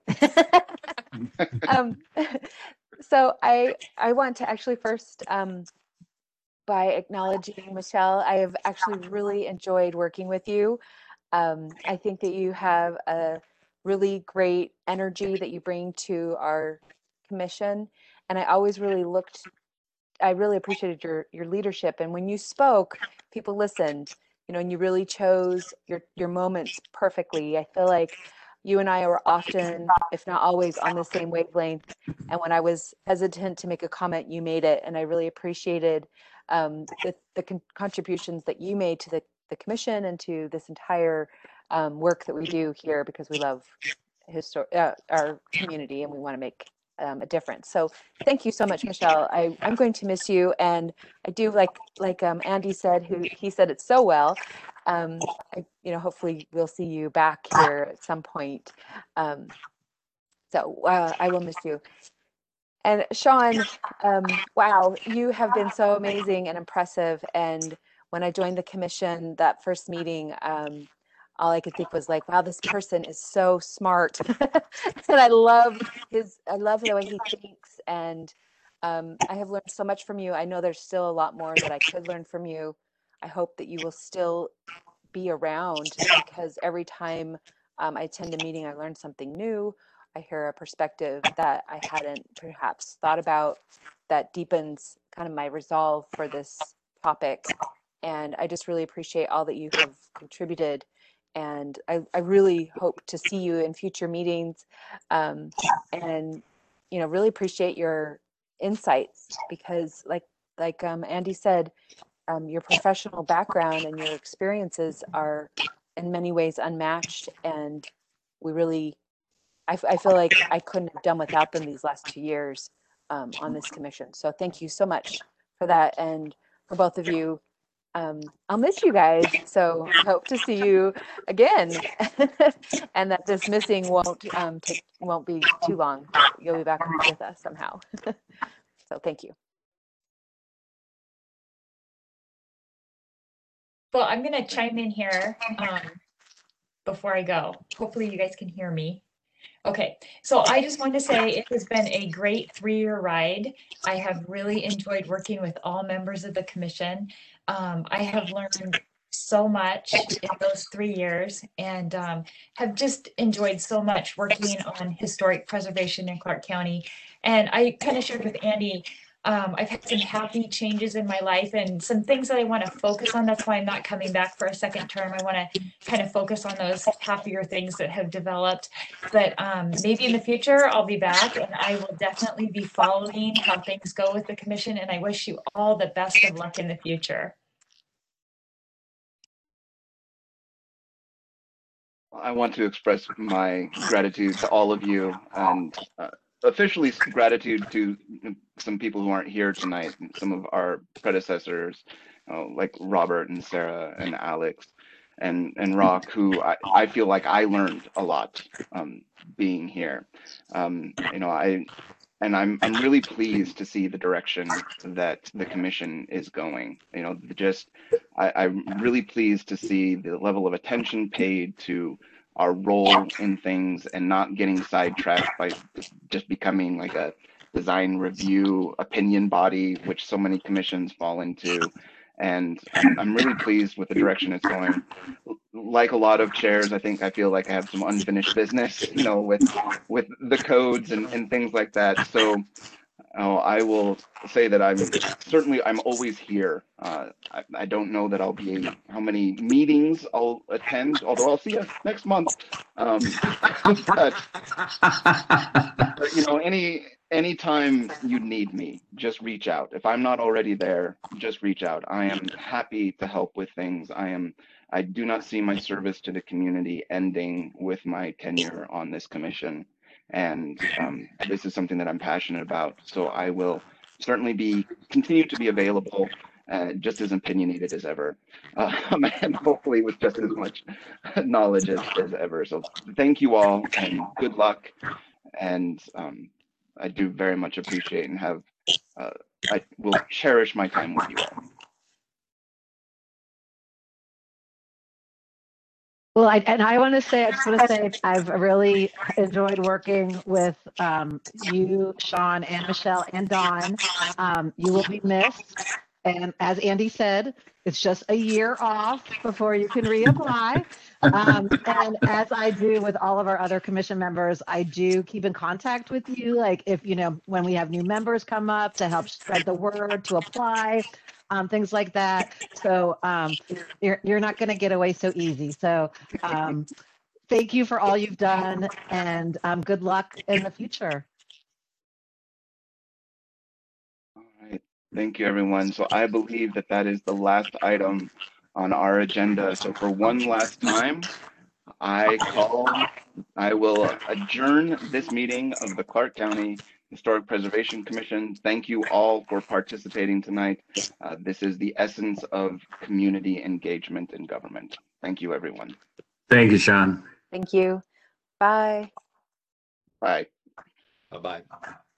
So I want to actually first, by acknowledging Michelle, I have actually really enjoyed working with you. I think that you have a really great energy that you bring to our commission, and I always really I really appreciated your leadership. And when you spoke, people listened, you know, and you really chose your moments perfectly. I feel like you and I are often, if not always, on the same wavelength. And when I was hesitant to make a comment, you made it. And I really appreciated the contributions that you made to the commission and to this entire work that we do here, because we love our community and we want to make a difference. So thank you so much, Michelle. I'm going to miss you. And I do, like Andy said, he said it so well. Hopefully we'll see you back here at some point. So I will miss you. And Sean, wow, you have been so amazing and impressive. And when I joined the commission, that first meeting, all I could think was like, wow, this person is so smart. And I love the way he thinks. And I have learned so much from you. I know there's still a lot more that I could learn from you. I hope that you will still be around, because every time I attend a meeting, I learn something new. I hear a perspective that I hadn't perhaps thought about, that deepens kind of my resolve for this topic. And I just really appreciate all that you have contributed. And I really hope to see you in future meetings, and really appreciate your insights, because like Andy said, your professional background and your experiences are in many ways unmatched, and I feel like I couldn't have done without them these last 2 years on this commission. So thank you so much for that. And for both of you, I'll miss you guys. So I hope to see you again, and that this missing won't be too long. You'll be back with us somehow. So thank you. Well, I'm going to chime in here before I go. Hopefully you guys can hear me. Okay, so I just want to say it has been a great 3-year ride. I have really enjoyed working with all members of the commission. I have learned so much in those 3 years and have just enjoyed so much working on historic preservation in Clark County. And I kind of shared with Andy, I've had some happy changes in my life and some things that I want to focus on. That's why I'm not coming back for a second term. I want to kind of focus on those happier things that have developed. But maybe in the future, I'll be back and I will definitely be following how things go with the commission. And I wish you all the best of luck in the future. I want to express my gratitude to all of you and officially gratitude to some people who aren't here tonight, some of our predecessors, like Robert and Sarah and Alex and Rock, who I feel like I learned a lot being here. You know, I'm really pleased to see the direction that the commission is going. You know, I'm really pleased to see the level of attention paid to our role in things and not getting sidetracked by just becoming like a design review opinion body, which so many commissions fall into. And I'm really pleased with the direction it's going. Like a lot of chairs, I feel like I have some unfinished business, you know, with the codes and things like that. So I will say that I'm always here. I don't know that I'll be how many meetings I'll attend, although I'll see you next month. But you know, anytime you need me, just reach out. If I'm not already there, just reach out. I am happy to help with things. I do not see my service to the community ending with my tenure on this commission. And this is something that I'm passionate about. So I will certainly continue to be available, just as opinionated as ever, and hopefully with just as much knowledge as ever. So thank you all and good luck. And I do very much appreciate and I will cherish my time with you all. Well, I just want to say, I've really enjoyed working with you, Sean, and Michelle, and Don. You will be missed. And as Andy said, it's just a year off before you can reapply. And as I do with all of our other commission members, I do keep in contact with you. Like if, you know, when we have new members come up to help spread the word to apply, things like that. So you're not going to get away so easy. So thank you for all you've done and good luck in the future. All right. Thank you, everyone. So I believe that is the last item on our agenda. So for one last time, I will adjourn this meeting of the Clark County Historic Preservation Commission. Thank you all for participating tonight. This is the essence of community engagement in government. Thank you, everyone. Thank you, Sean. Thank you. Bye. Bye. Bye-bye.